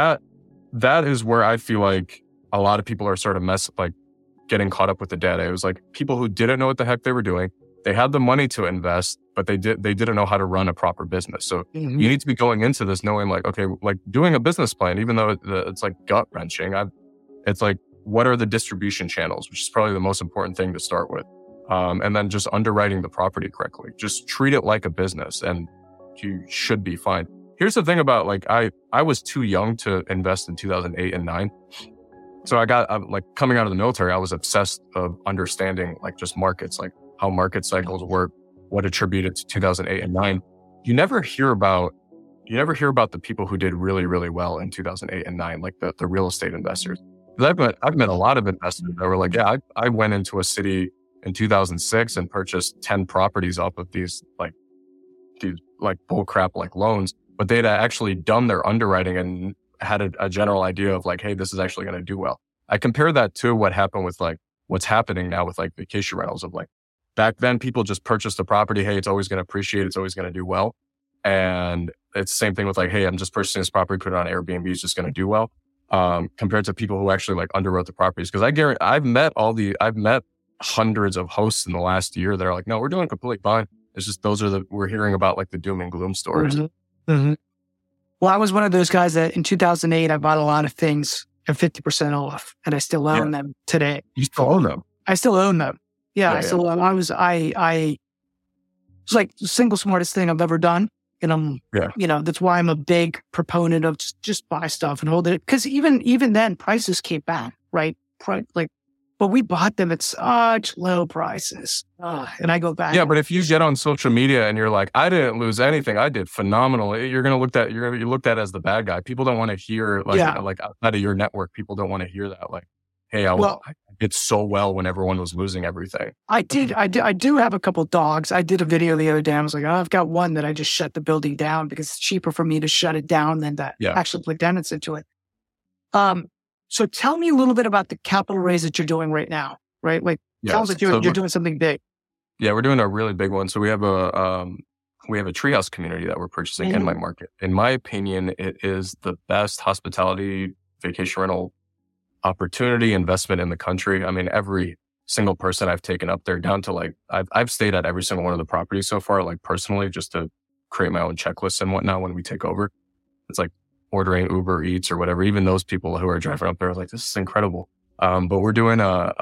S1: is where I feel like a lot of people are sort of getting caught up with the data. It was like people who didn't know what the heck they were doing. They had the money to invest, but they didn't know how to run a proper business. So you need to be going into this knowing like, okay, like doing a business plan, even though it's like gut wrenching. It's like, what are the distribution channels, which is probably the most important thing to start with. And then just underwriting the property correctly. Just treat it like a business and you should be fine. Here's the thing about like, I was too young to invest in 2008 and 9. So I got like coming out of the military, I was obsessed of understanding like just markets, like how market cycles work, what attributed to 2008 and 9. You never hear about the people who did really, really well in 2008 and 9, like the real estate investors. I've met a lot of investors that were like, yeah, I went into a city in 2006 and purchased 10 properties off of these bull crap like loans, but they'd actually done their underwriting and had a general idea of like, hey, this is actually going to do well. I compare that to what happened with like what's happening now with like vacation rentals of like back then people just purchased the property. Hey, it's always going to appreciate. It's always going to do well. And it's the same thing with like, hey, I'm just purchasing this property, put it on Airbnb. It's just going to do well. Compared to people who actually like underwrote the properties. Cause I've met hundreds of hosts in the last year that are like, no, we're doing completely fine. It's just, we're hearing about like the doom and gloom stories.
S2: Well, I was one of those guys that in 2008, I bought a lot of things at 50% off and I still own them today.
S1: You still own them?
S2: I still own them. Yeah. I was like the single smartest thing I've ever done. And that's why I'm a big proponent of just buy stuff and hold it. Cause even then prices came back, right? Like but we bought them at such low prices. And I go back.
S1: Yeah, but if you get on social media and you're like, I didn't lose anything, I did phenomenally, you're looked at as the bad guy. People don't want to hear like outside of your network. People don't want to hear that. Like, hey, I did so well when everyone was losing everything.
S2: I do have a couple dogs. I did a video the other day. I was like, I've got one that I just shut the building down because it's cheaper for me to shut it down than to actually put tenants into it. So tell me a little bit about the capital raise that you're doing right now, right? Like, sounds like you're doing something big.
S1: Yeah, we're doing a really big one. So we have a treehouse community that we're purchasing in my market. In my opinion, it is the best hospitality vacation rental opportunity investment in the country. I mean, every single person I've taken up there, down to like, I've stayed at every single one of the properties so far, like personally, just to create my own checklists and whatnot when we take over. It's like ordering Uber Eats or whatever. Even those people who are driving up there are like, this is incredible. But we're doing a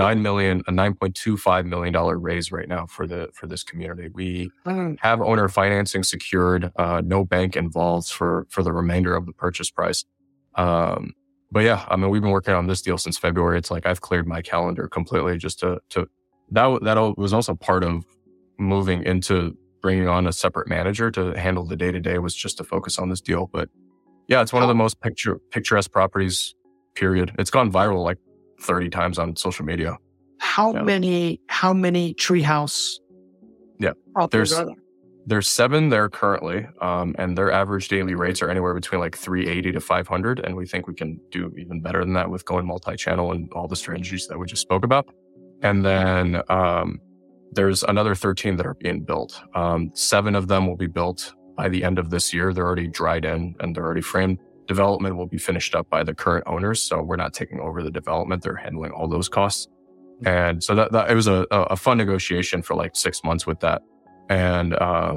S1: $9.25 million raise right now for this community. We have owner financing secured, no bank involved for the remainder of the purchase price. But yeah, I mean, we've been working on this deal since February. It's like I've cleared my calendar completely just to that was also part of moving into bringing on a separate manager to handle the day-to-day, was just to focus on this deal. But yeah, it's one of the most picturesque properties, period. It's gone viral like 30 times on social media.
S2: How many treehouse?
S1: Yeah, there's 7 there currently, and their average daily rates are anywhere between like $380 to $500, and we think we can do even better than that with going multi-channel and all the strategies that we just spoke about. And then there's another 13 that are being built. 7 of them will be built by the end of this year. They're already dried in and they're already framed. Development will be finished up by the current owners, so we're not taking over the development. They're handling all those costs. And so that it was a fun negotiation for like 6 months with that. And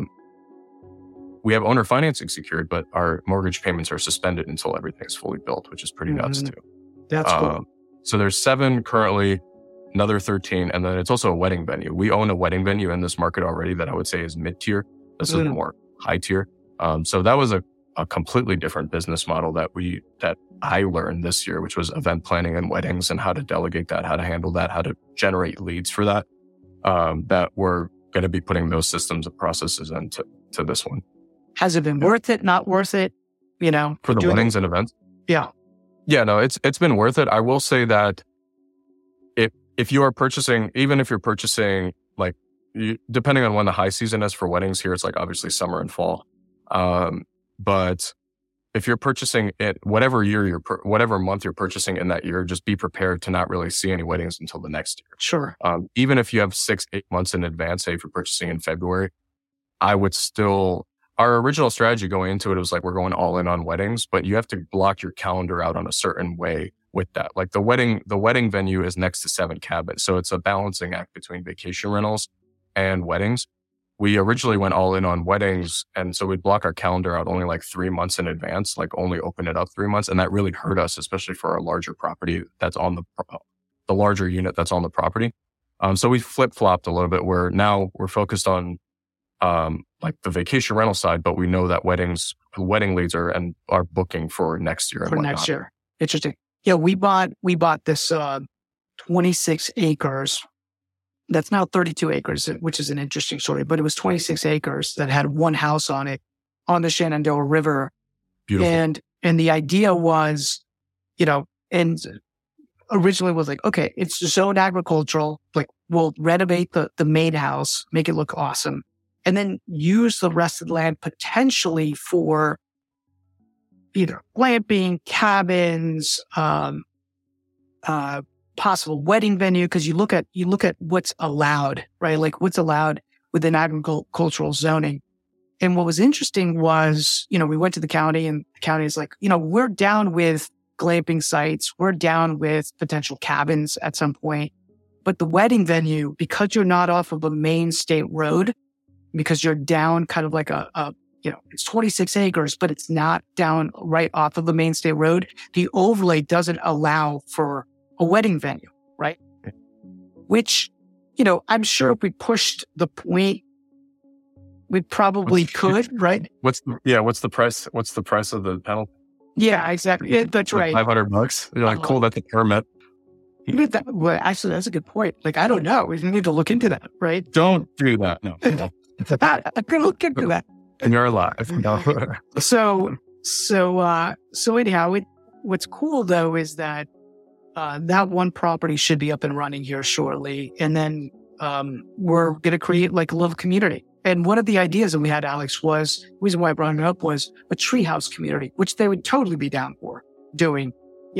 S1: we have owner financing secured, but our mortgage payments are suspended until everything's fully built, which is pretty nuts too.
S2: That's cool.
S1: So there's 7 currently, another 13, and then it's also a wedding venue. We own a wedding venue in this market already that I would say is mid-tier. This is more high tier. So that was a completely different business model that I learned this year, which was event planning and weddings and how to delegate that, how to handle that, how to generate leads for that. That we're going to be putting those systems and processes into this one.
S2: Has it been worth it? Not worth it? You know,
S1: for the weddings and events?
S2: Yeah.
S1: Yeah, no, it's been worth it. I will say that if you are purchasing, even if you're purchasing like, depending on when the high season is for weddings here, it's like obviously summer and fall. But if you're purchasing it, whatever month you're purchasing in that year, just be prepared to not really see any weddings until the next year.
S2: Sure.
S1: Even if you have 6-8 months in advance, say if you're purchasing in February, our original strategy going into it was like, we're going all in on weddings, but you have to block your calendar out on a certain way with that. Like the wedding venue is next to 7 cabins. So it's a balancing act between vacation rentals and weddings. We originally went all in on weddings. And so we'd block our calendar out only like 3 months in advance, like only open it up 3 months. And that really hurt us, especially for our larger property that's on the larger unit that's on the property. So we flip-flopped a little bit where now we're focused on like the vacation rental side, but we know that wedding leads are booking for next year.
S2: Next year. Interesting. Yeah, we bought this 26 acres. That's now 32 acres, which is an interesting story, but it was 26 acres that had one house on it on the Shenandoah River. Beautiful. And the idea was, and originally was like, okay, it's zoned agricultural. Like we'll renovate the main house, make it look awesome, and then use the rest of the land potentially for either glamping, cabins, possible wedding venue. Cause you look at what's allowed, right? Like what's allowed within agricultural zoning. And what was interesting was, we went to the county and the county is like, we're down with glamping sites. We're down with potential cabins at some point, but the wedding venue, because you're not off of a main state road, because you're down kind of like it's 26 acres, but it's not down right off of the main state road. The overlay doesn't allow for a wedding venue, right? Which, I'm sure if we pushed the point, we probably could, right?
S1: What's the price? What's the price of the penalty?
S2: Yeah, exactly. Yeah, that's right.
S1: $500. You're like, cool, that's a permit.
S2: Well, actually, that's a good point. Like, I don't know. We need to look into that, right?
S1: Don't do that. No.
S2: I could look into that.
S1: And you're alive. No.
S2: So anyhow, what's cool though is that that one property should be up and running here shortly, and then we're going to create like a little community. And one of the ideas that we had, Alex, was the reason why I brought it up was a treehouse community, which they would totally be down for doing.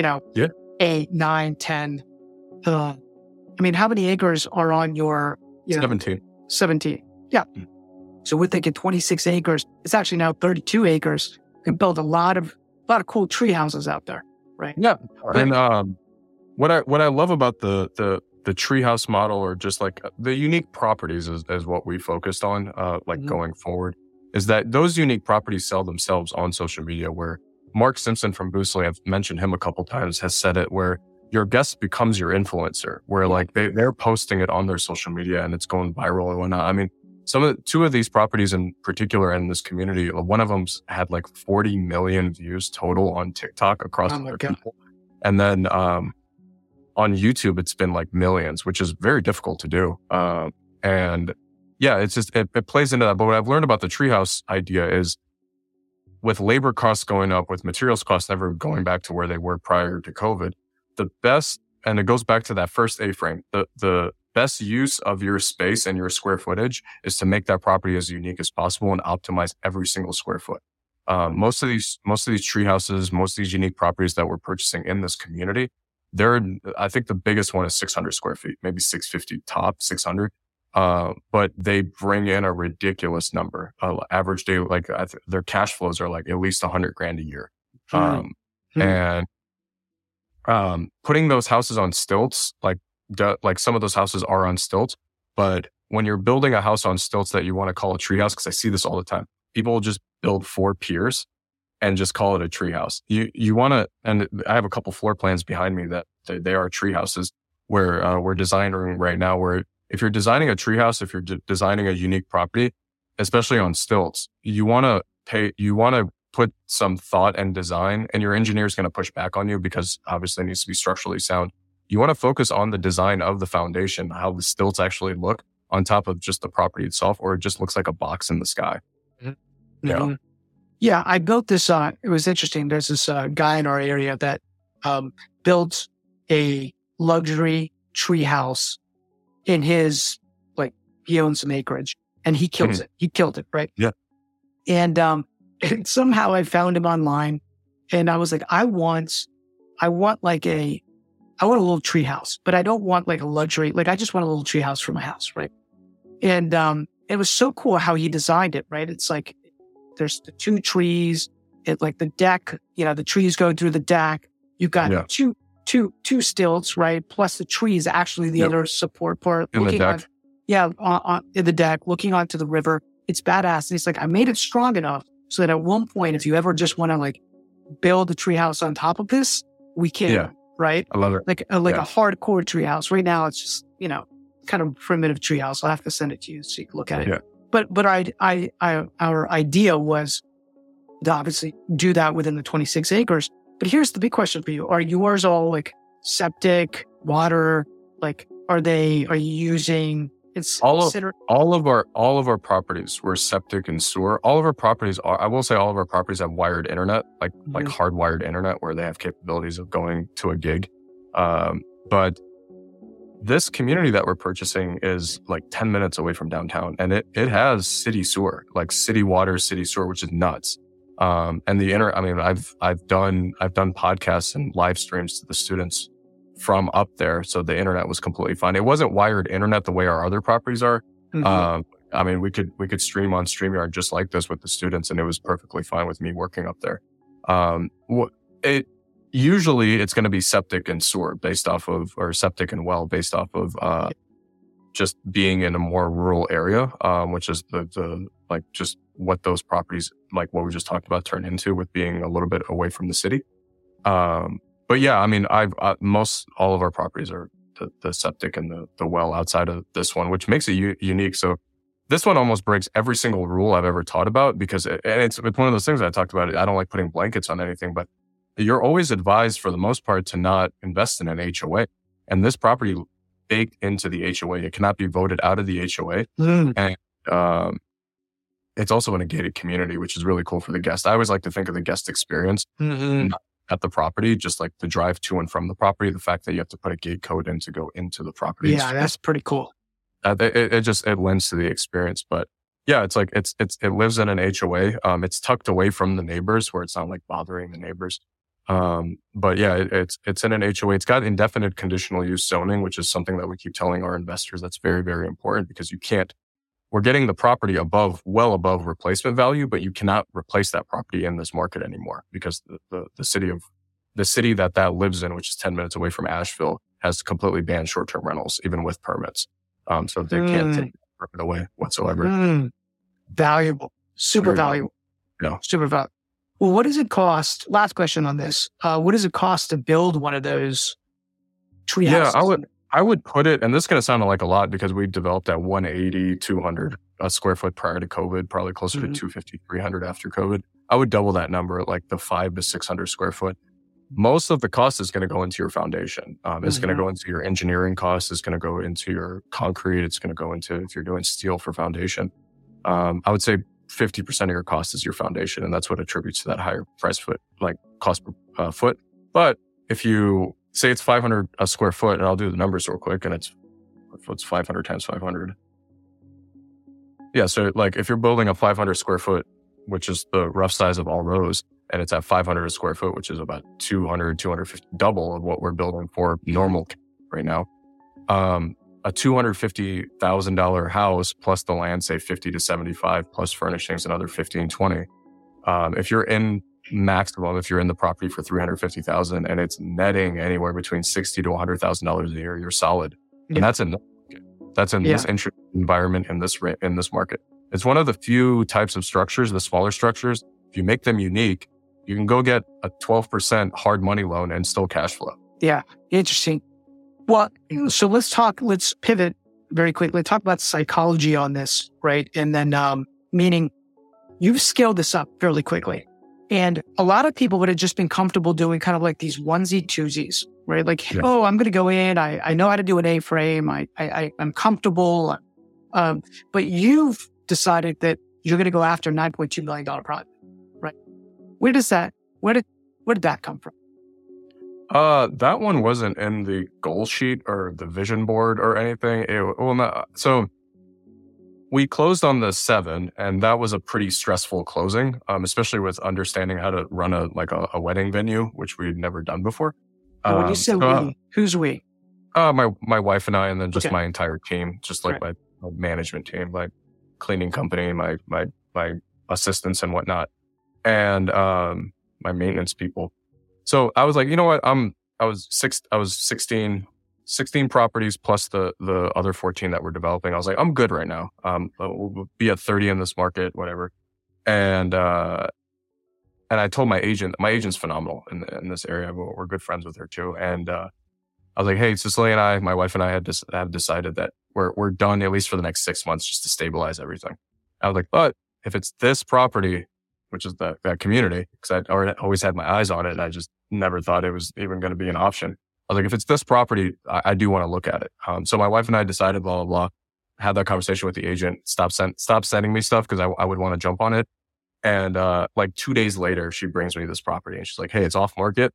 S2: 8, 9, 10. I mean, how many acres are on your?
S1: 17.
S2: 17. Yeah. So we're thinking 26 acres. It's actually now 32 acres. You can build a lot of cool tree houses out there, right?
S1: Yeah. And what I love about the treehouse model, or just like the unique properties is what we focused on, going forward, is that those unique properties sell themselves on social media, where Mark Simpson from Boostly, I've mentioned him a couple times, has said it, where your guest becomes your influencer, where like they're posting it on their social media and it's going viral and whatnot. I mean, two of these properties in particular in this community, one of them's had like 40 million views total on TikTok across other people. And then on YouTube, it's been like millions, which is very difficult to do. And yeah, it's just, it plays into that. But what I've learned about the treehouse idea is, with labor costs going up, with materials costs never going back to where they were prior to COVID, the best, and it goes back to that first A-frame, the best use of your space and your square footage is to make that property as unique as possible and optimize every single square foot. Most of these tree houses, most of these unique properties that we're purchasing in this community, I think the biggest one is 600 square feet, maybe 650 top, 600. But they bring in a ridiculous number. Average day, their cash flows are like at least $100,000 a year. And putting those houses on stilts, like some of those houses are on stilts, but when you're building a house on stilts that you want to call a treehouse, because I see this all the time, people will just build 4 piers and just call it a treehouse. You want to, and I have a couple floor plans behind me that they are tree houses, where we're designing right now, where if you're designing a treehouse, if you're designing a unique property, especially on stilts, you want to put some thought and design, and your engineer is going to push back on you because obviously it needs to be structurally sound. You want to focus on the design of the foundation, how the stilts actually look on top of just the property itself, or it just looks like a box in the sky.
S2: Mm-hmm. Yeah, I built this. It was interesting. There's this guy in our area that built a luxury tree house in his, he owns some acreage, and he kills it. He killed it, right?
S1: Yeah.
S2: And somehow I found him online, and I was like, I want a little tree house, but I don't want like a luxury. Like, I just want a little tree house for my house, right? And it was so cool how he designed it, right? It's like there's the 2 trees, like the deck, the trees go through the deck. You've got two stilts, right? Plus the tree is actually the other support part.
S1: In the deck.
S2: In the deck, looking onto the river. It's badass. And it's like, I made it strong enough so that at one point, if you ever just want to build a tree house on top of this, we can, right?
S1: I love it.
S2: Like a hardcore tree house. Right now, it's just, kind of primitive tree house. I'll have to send it to you so you can look at it. Yeah. But our idea was to obviously do that within the 26 acres. But here's the big question for you. Are yours all septic, water? Are you using
S1: all of our properties were septic and sewer. All of our properties are, I will say, all of our properties have wired internet, like hardwired internet, where they have capabilities of going to a gig. But this community that we're purchasing is 10 minutes away from downtown, and it has city sewer, like city water, city sewer, which is nuts. And I've done podcasts and live streams to the students from up there, so the internet was completely fine. It wasn't wired internet the way our other properties are. Mm-hmm. We could stream on StreamYard just like this with the students, and it was perfectly fine with me working up there. Usually it's going to be septic and sewer or septic and well based off of just being in a more rural area, which is the just what those properties, like what we just talked about, turn into with being a little bit away from the city. But yeah, most all of our properties are the septic and the well outside of this one, which makes it unique. So this one almost breaks every single rule I've ever taught about, because it's one of those things I talked about. I don't like putting blankets on anything, but you're always advised for the most part to not invest in an HOA. And this property baked into the HOA. It cannot be voted out of the HOA. And it's also in a gated community, which is really cool for the guest. I always like to think of the guest experience not at the property, just like the drive to and from the property. The fact that you have to put a gate code in to go into the property.
S2: Yeah, that's pretty cool.
S1: It lends to the experience. But yeah, it's like it lives in an HOA. It's tucked away from the neighbors where it's not like bothering the neighbors. But yeah, it's in an HOA. It's got indefinite conditional use zoning, which is something that we keep telling our investors. That's very, very important because we're getting the property well above replacement value, but you cannot replace that property in this market anymore because the city that lives in, which is 10 minutes away from Asheville, has completely banned short-term rentals, even with permits. So they can't take it away whatsoever.
S2: Valuable. Super valuable.
S1: Yeah.
S2: Super valuable. Well, what does it cost? Last question on this. What does it cost to build one of those tree houses?
S1: Yeah, I would put it, and this is going to sound like a lot because we developed at 180, 200 a square foot prior to COVID, probably closer to 250, 300 after COVID. I would double that number at like the 500 to 600 square foot. Most of the cost is going to go into your foundation. It's going to go into your engineering costs. It's going to go into your concrete. It's going to go into, if you're doing steel for foundation. I would say 50% of your cost is your foundation. And that's what attributes to that higher price foot, like cost per foot. But if you say it's 500 a square foot, and I'll do the numbers real quick, and it's 500 times 500. Yeah. So like if you're building a 500 square foot, which is the rough size of All Rose, and it's at 500 a square foot, which is about 200, 250, double of what we're building for normal right now. A $250,000 house plus the land, say 50 to 75 plus furnishings, another 15, 20. If you're in the property for 350,000 and it's netting anywhere between 60 to $100,000 a year, you're solid. Yeah. And that's in this interest environment in this market. It's one of the few types of structures, the smaller structures. If you make them unique, you can go get a 12% hard money loan and still cash flow.
S2: Yeah. Interesting. Well, so let's pivot very quickly. Talk about psychology on this, right? And then, meaning you've scaled this up fairly quickly. And a lot of people would have just been comfortable doing kind of like these onesie twosies, right? Like, oh, I'm going to go in. I know how to do an A-frame. I'm comfortable. But you've decided that you're going to go after a $9.2 million project, right? Where did that come from?
S1: That one wasn't in the goal sheet or the vision board or anything. So we closed on the 7, and that was a pretty stressful closing, especially with understanding how to run a wedding venue, which we'd never done before.
S2: When you say we, who's we?
S1: My wife and I, and then just my entire team, just like my management team, like cleaning company, my assistants and whatnot, and my maintenance people. So I was like, you know what? I was 16 properties plus the other 14 that we're developing. I was like, I'm good right now. We'll be at 30 in this market, whatever. And I told my agent's phenomenal in this area. We're good friends with her too. And I was like, hey, Cecilia and I, my wife and I have decided that we're done at least for the next 6 months just to stabilize everything. I was like, but if it's this property, which is that community, because I'd already always had my eyes on it, and I just never thought it was even going to be an option. I was like, if it's this property, I do want to look at it. So my wife and I decided, blah, blah, blah, had that conversation with the agent, stop sending me stuff because I would want to jump on it. And like 2 days later, she brings me this property and she's like, hey, it's off market.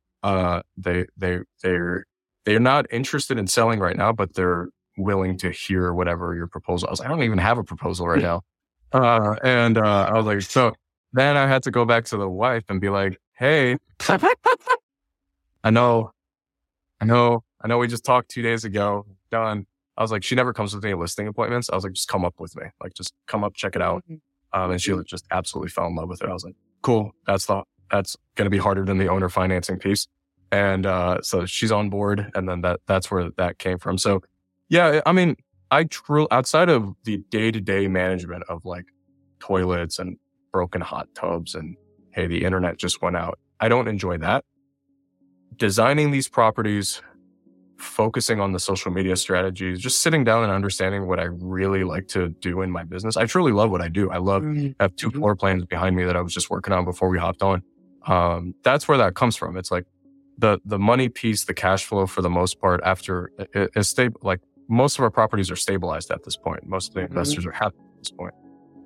S1: They're not interested in selling right now, but they're willing to hear whatever your proposal. I was like, I don't even have a proposal right now. I was like, so then I had to go back to the wife and be like, hey, I know we just talked 2 days ago, done. I was like, she never comes with any listing appointments. I was like, just come up with me. Like, just come up, check it out. And she just absolutely fell in love with it. I was like, cool. That's going to be harder than the owner financing piece. And, so she's on board. And then that's where that came from. So yeah, I mean, outside of the day-to-day management of like toilets and broken hot tubs and, hey, the internet just went out, I don't enjoy that. Designing these properties, focusing on the social media strategies, just sitting down and understanding what I really like to do in my business. I truly love what I do. I have 2 floor plans behind me that I was just working on before we hopped on. That's where that comes from. It's like, the money piece, the cash flow for the most part after is stable. Like most of our properties are stabilized at this point. Most of the investors are happy at this point.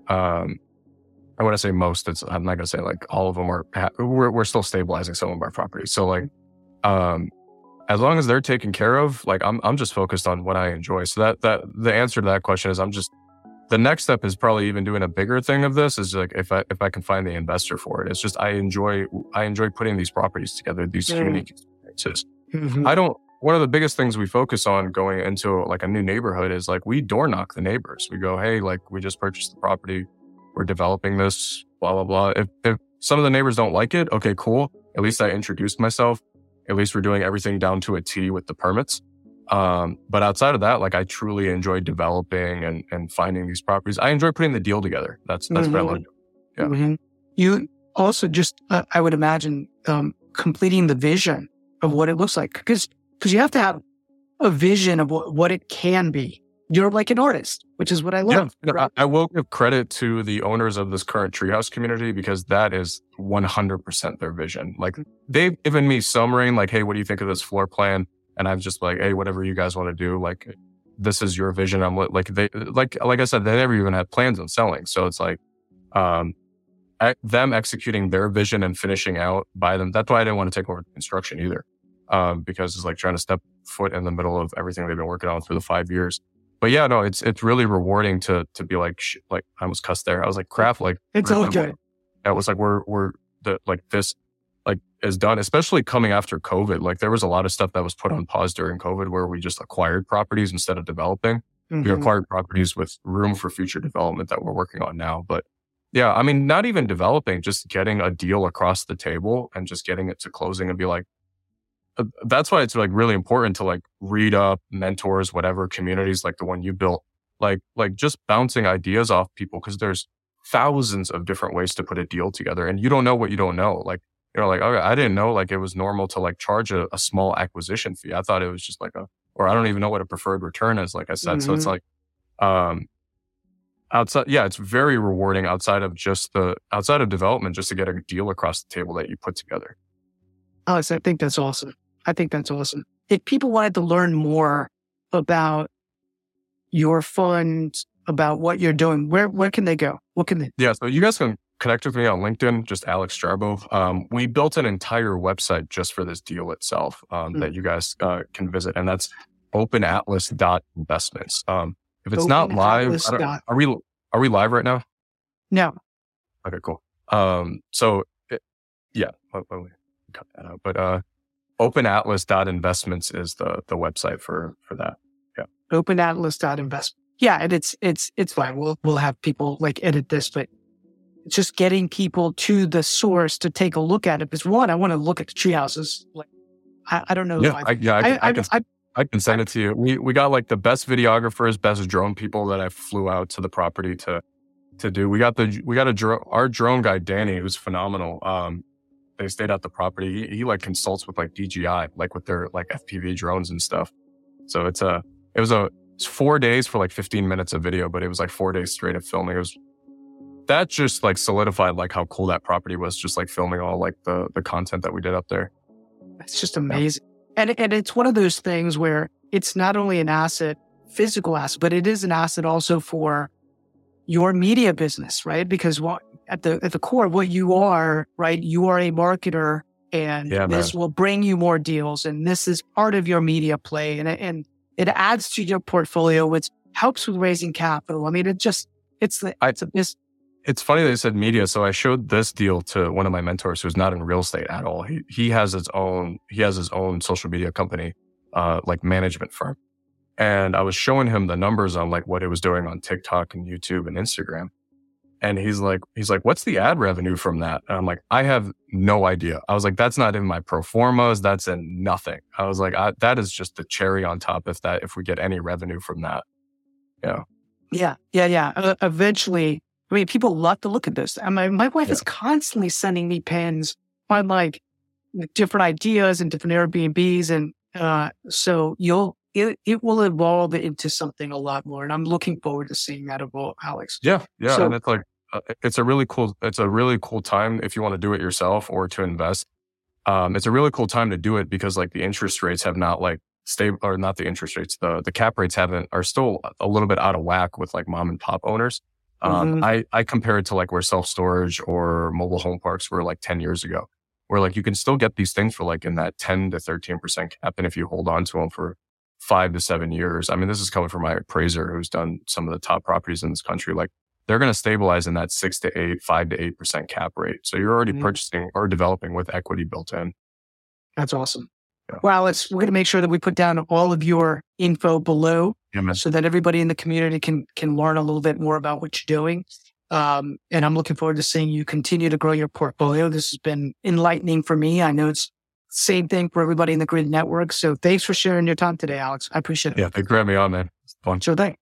S1: I want to say most. I'm not going to say like all of them are. We're still stabilizing some of our properties. So like, as long as they're taken care of, like I'm just focused on what I enjoy. So that the answer to that question is the next step is probably even doing a bigger thing of this is like if I can find the investor for it. It's just I enjoy putting these properties together, these unique experiences. One of the biggest things we focus on going into like a new neighborhood is like we door knock the neighbors. We go, hey, like we just purchased the property. We're developing this, blah, blah, blah. If some of the neighbors don't like it, okay, cool. At least I introduced myself. At least we're doing everything down to a T with the permits. But outside of that, like I truly enjoy developing and finding these properties. I enjoy putting the deal together. That's what I love. Yeah.
S2: You also just, I would imagine, completing the vision of what it looks like. Because you have to have a vision of what it can be. You're like an artist, which is what I love.
S1: Yeah, right? I will give credit to the owners of this current treehouse community because that is 100% their vision. Like they've given me some reign, like, hey, what do you think of this floor plan? And I'm just like, hey, whatever you guys want to do, like, this is your vision. I'm like, like I said, they never even had plans on selling. So it's like, them executing their vision and finishing out by them. That's why I didn't want to take over construction either. Because it's like trying to step foot in the middle of everything they've been working on for the 5 years. But yeah, no, it's really rewarding to be like, like I almost cussed there. I was like, crap, like
S2: it's okay.
S1: It was like this like is done, especially coming after COVID. Like there was a lot of stuff that was put on pause during COVID where we just acquired properties instead of developing. We acquired properties with room for future development that we're working on now. But yeah, I mean, not even developing, just getting a deal across the table and just getting it to closing and be like, that's why it's like really important to like read up mentors, whatever communities like the one you built, like just bouncing ideas off people. Cause there's thousands of different ways to put a deal together and you don't know what you don't know. Like, you're like, okay, I didn't know like it was normal to like charge a small acquisition fee. I thought it was just like or I don't even know what a preferred return is. Like I said, so it's like, outside. Yeah. It's very rewarding outside of development, just to get a deal across the table that you put together.
S2: Alex, I think that's awesome. If people wanted to learn more about your fund, about what you're doing, where can they go? What can they?
S1: Yeah, so you guys can connect with me on LinkedIn, just Alex Jarbo. We built an entire website just for this deal itself that you guys can visit, and that's openatlas.investments. If it's not live, are we live right now?
S2: No.
S1: Okay, cool. Let me cut that out. But openatlas.investments is the website for that. Yeah.
S2: Openatlas.investments. Yeah, and it's fine. We'll have people like edit this, but it's just getting people to the source to take a look at it. Because one, I want to look at the tree houses. Like I don't know.
S1: Yeah, I can send it to you. We got like the best videographers, best drone people that I flew out to the property to do. We got our drone guy Danny, who's phenomenal. They stayed at the property. He like consults with like DJI, like with their like FPV drones and stuff. So it's 4 days for like 15 minutes of video, but it was like 4 days straight of filming. That just like solidified like how cool that property was, just like filming all like the content that we did up there.
S2: It's just amazing. Yeah. And it's one of those things where it's not only an asset, physical asset, but it is an asset also for your media business, right? Because at the core of what you are, right? You are a marketer and this will bring you more deals. And this is part of your media play. And it adds to your portfolio, which helps with raising capital. I mean, it's
S1: funny that you said media. So I showed this deal to one of my mentors who's not in real estate at all. He has his own social media company, like management firm. And I was showing him the numbers on like what it was doing on TikTok and YouTube and Instagram. And he's like, what's the ad revenue from that? And I'm like, I have no idea. I was like, that's not in my pro formas. That's in nothing. I was like, that is just the cherry on top if we get any revenue from that. Yeah.
S2: Yeah. Eventually, I mean, people love to look at this. My wife is constantly sending me pins on like different ideas and different Airbnbs. And so it will evolve into something a lot more. And I'm looking forward to seeing that evolve, Alex.
S1: Yeah. So, and it's like, it's a really cool time if you want to do it yourself or to invest. It's a really cool time to do it because like the interest rates have not like stable, or not the interest rates, the cap rates are still a little bit out of whack with like mom and pop owners. I compare it to like where self-storage or mobile home parks were like 10 years ago, where like you can still get these things for like in that 10 to 13% cap. And if you hold on to them for 5 to 7 years, I mean, this is coming from my appraiser who's done some of the top properties in this country. Like they're going to stabilize in that 6 to 8, 5 to 8% cap rate. So you're already purchasing or developing with equity built in.
S2: That's awesome.
S1: Yeah.
S2: Well, we're going to make sure that we put down all of your info below so that everybody in the community can learn a little bit more about what you're doing. And I'm looking forward to seeing you continue to grow your portfolio. This has been enlightening for me. I know it's the same thing for everybody in the Grid Network. So thanks for sharing your time today, Alex. I appreciate it.
S1: Yeah, thanks for having me on, man. It's fun.
S2: Sure thing.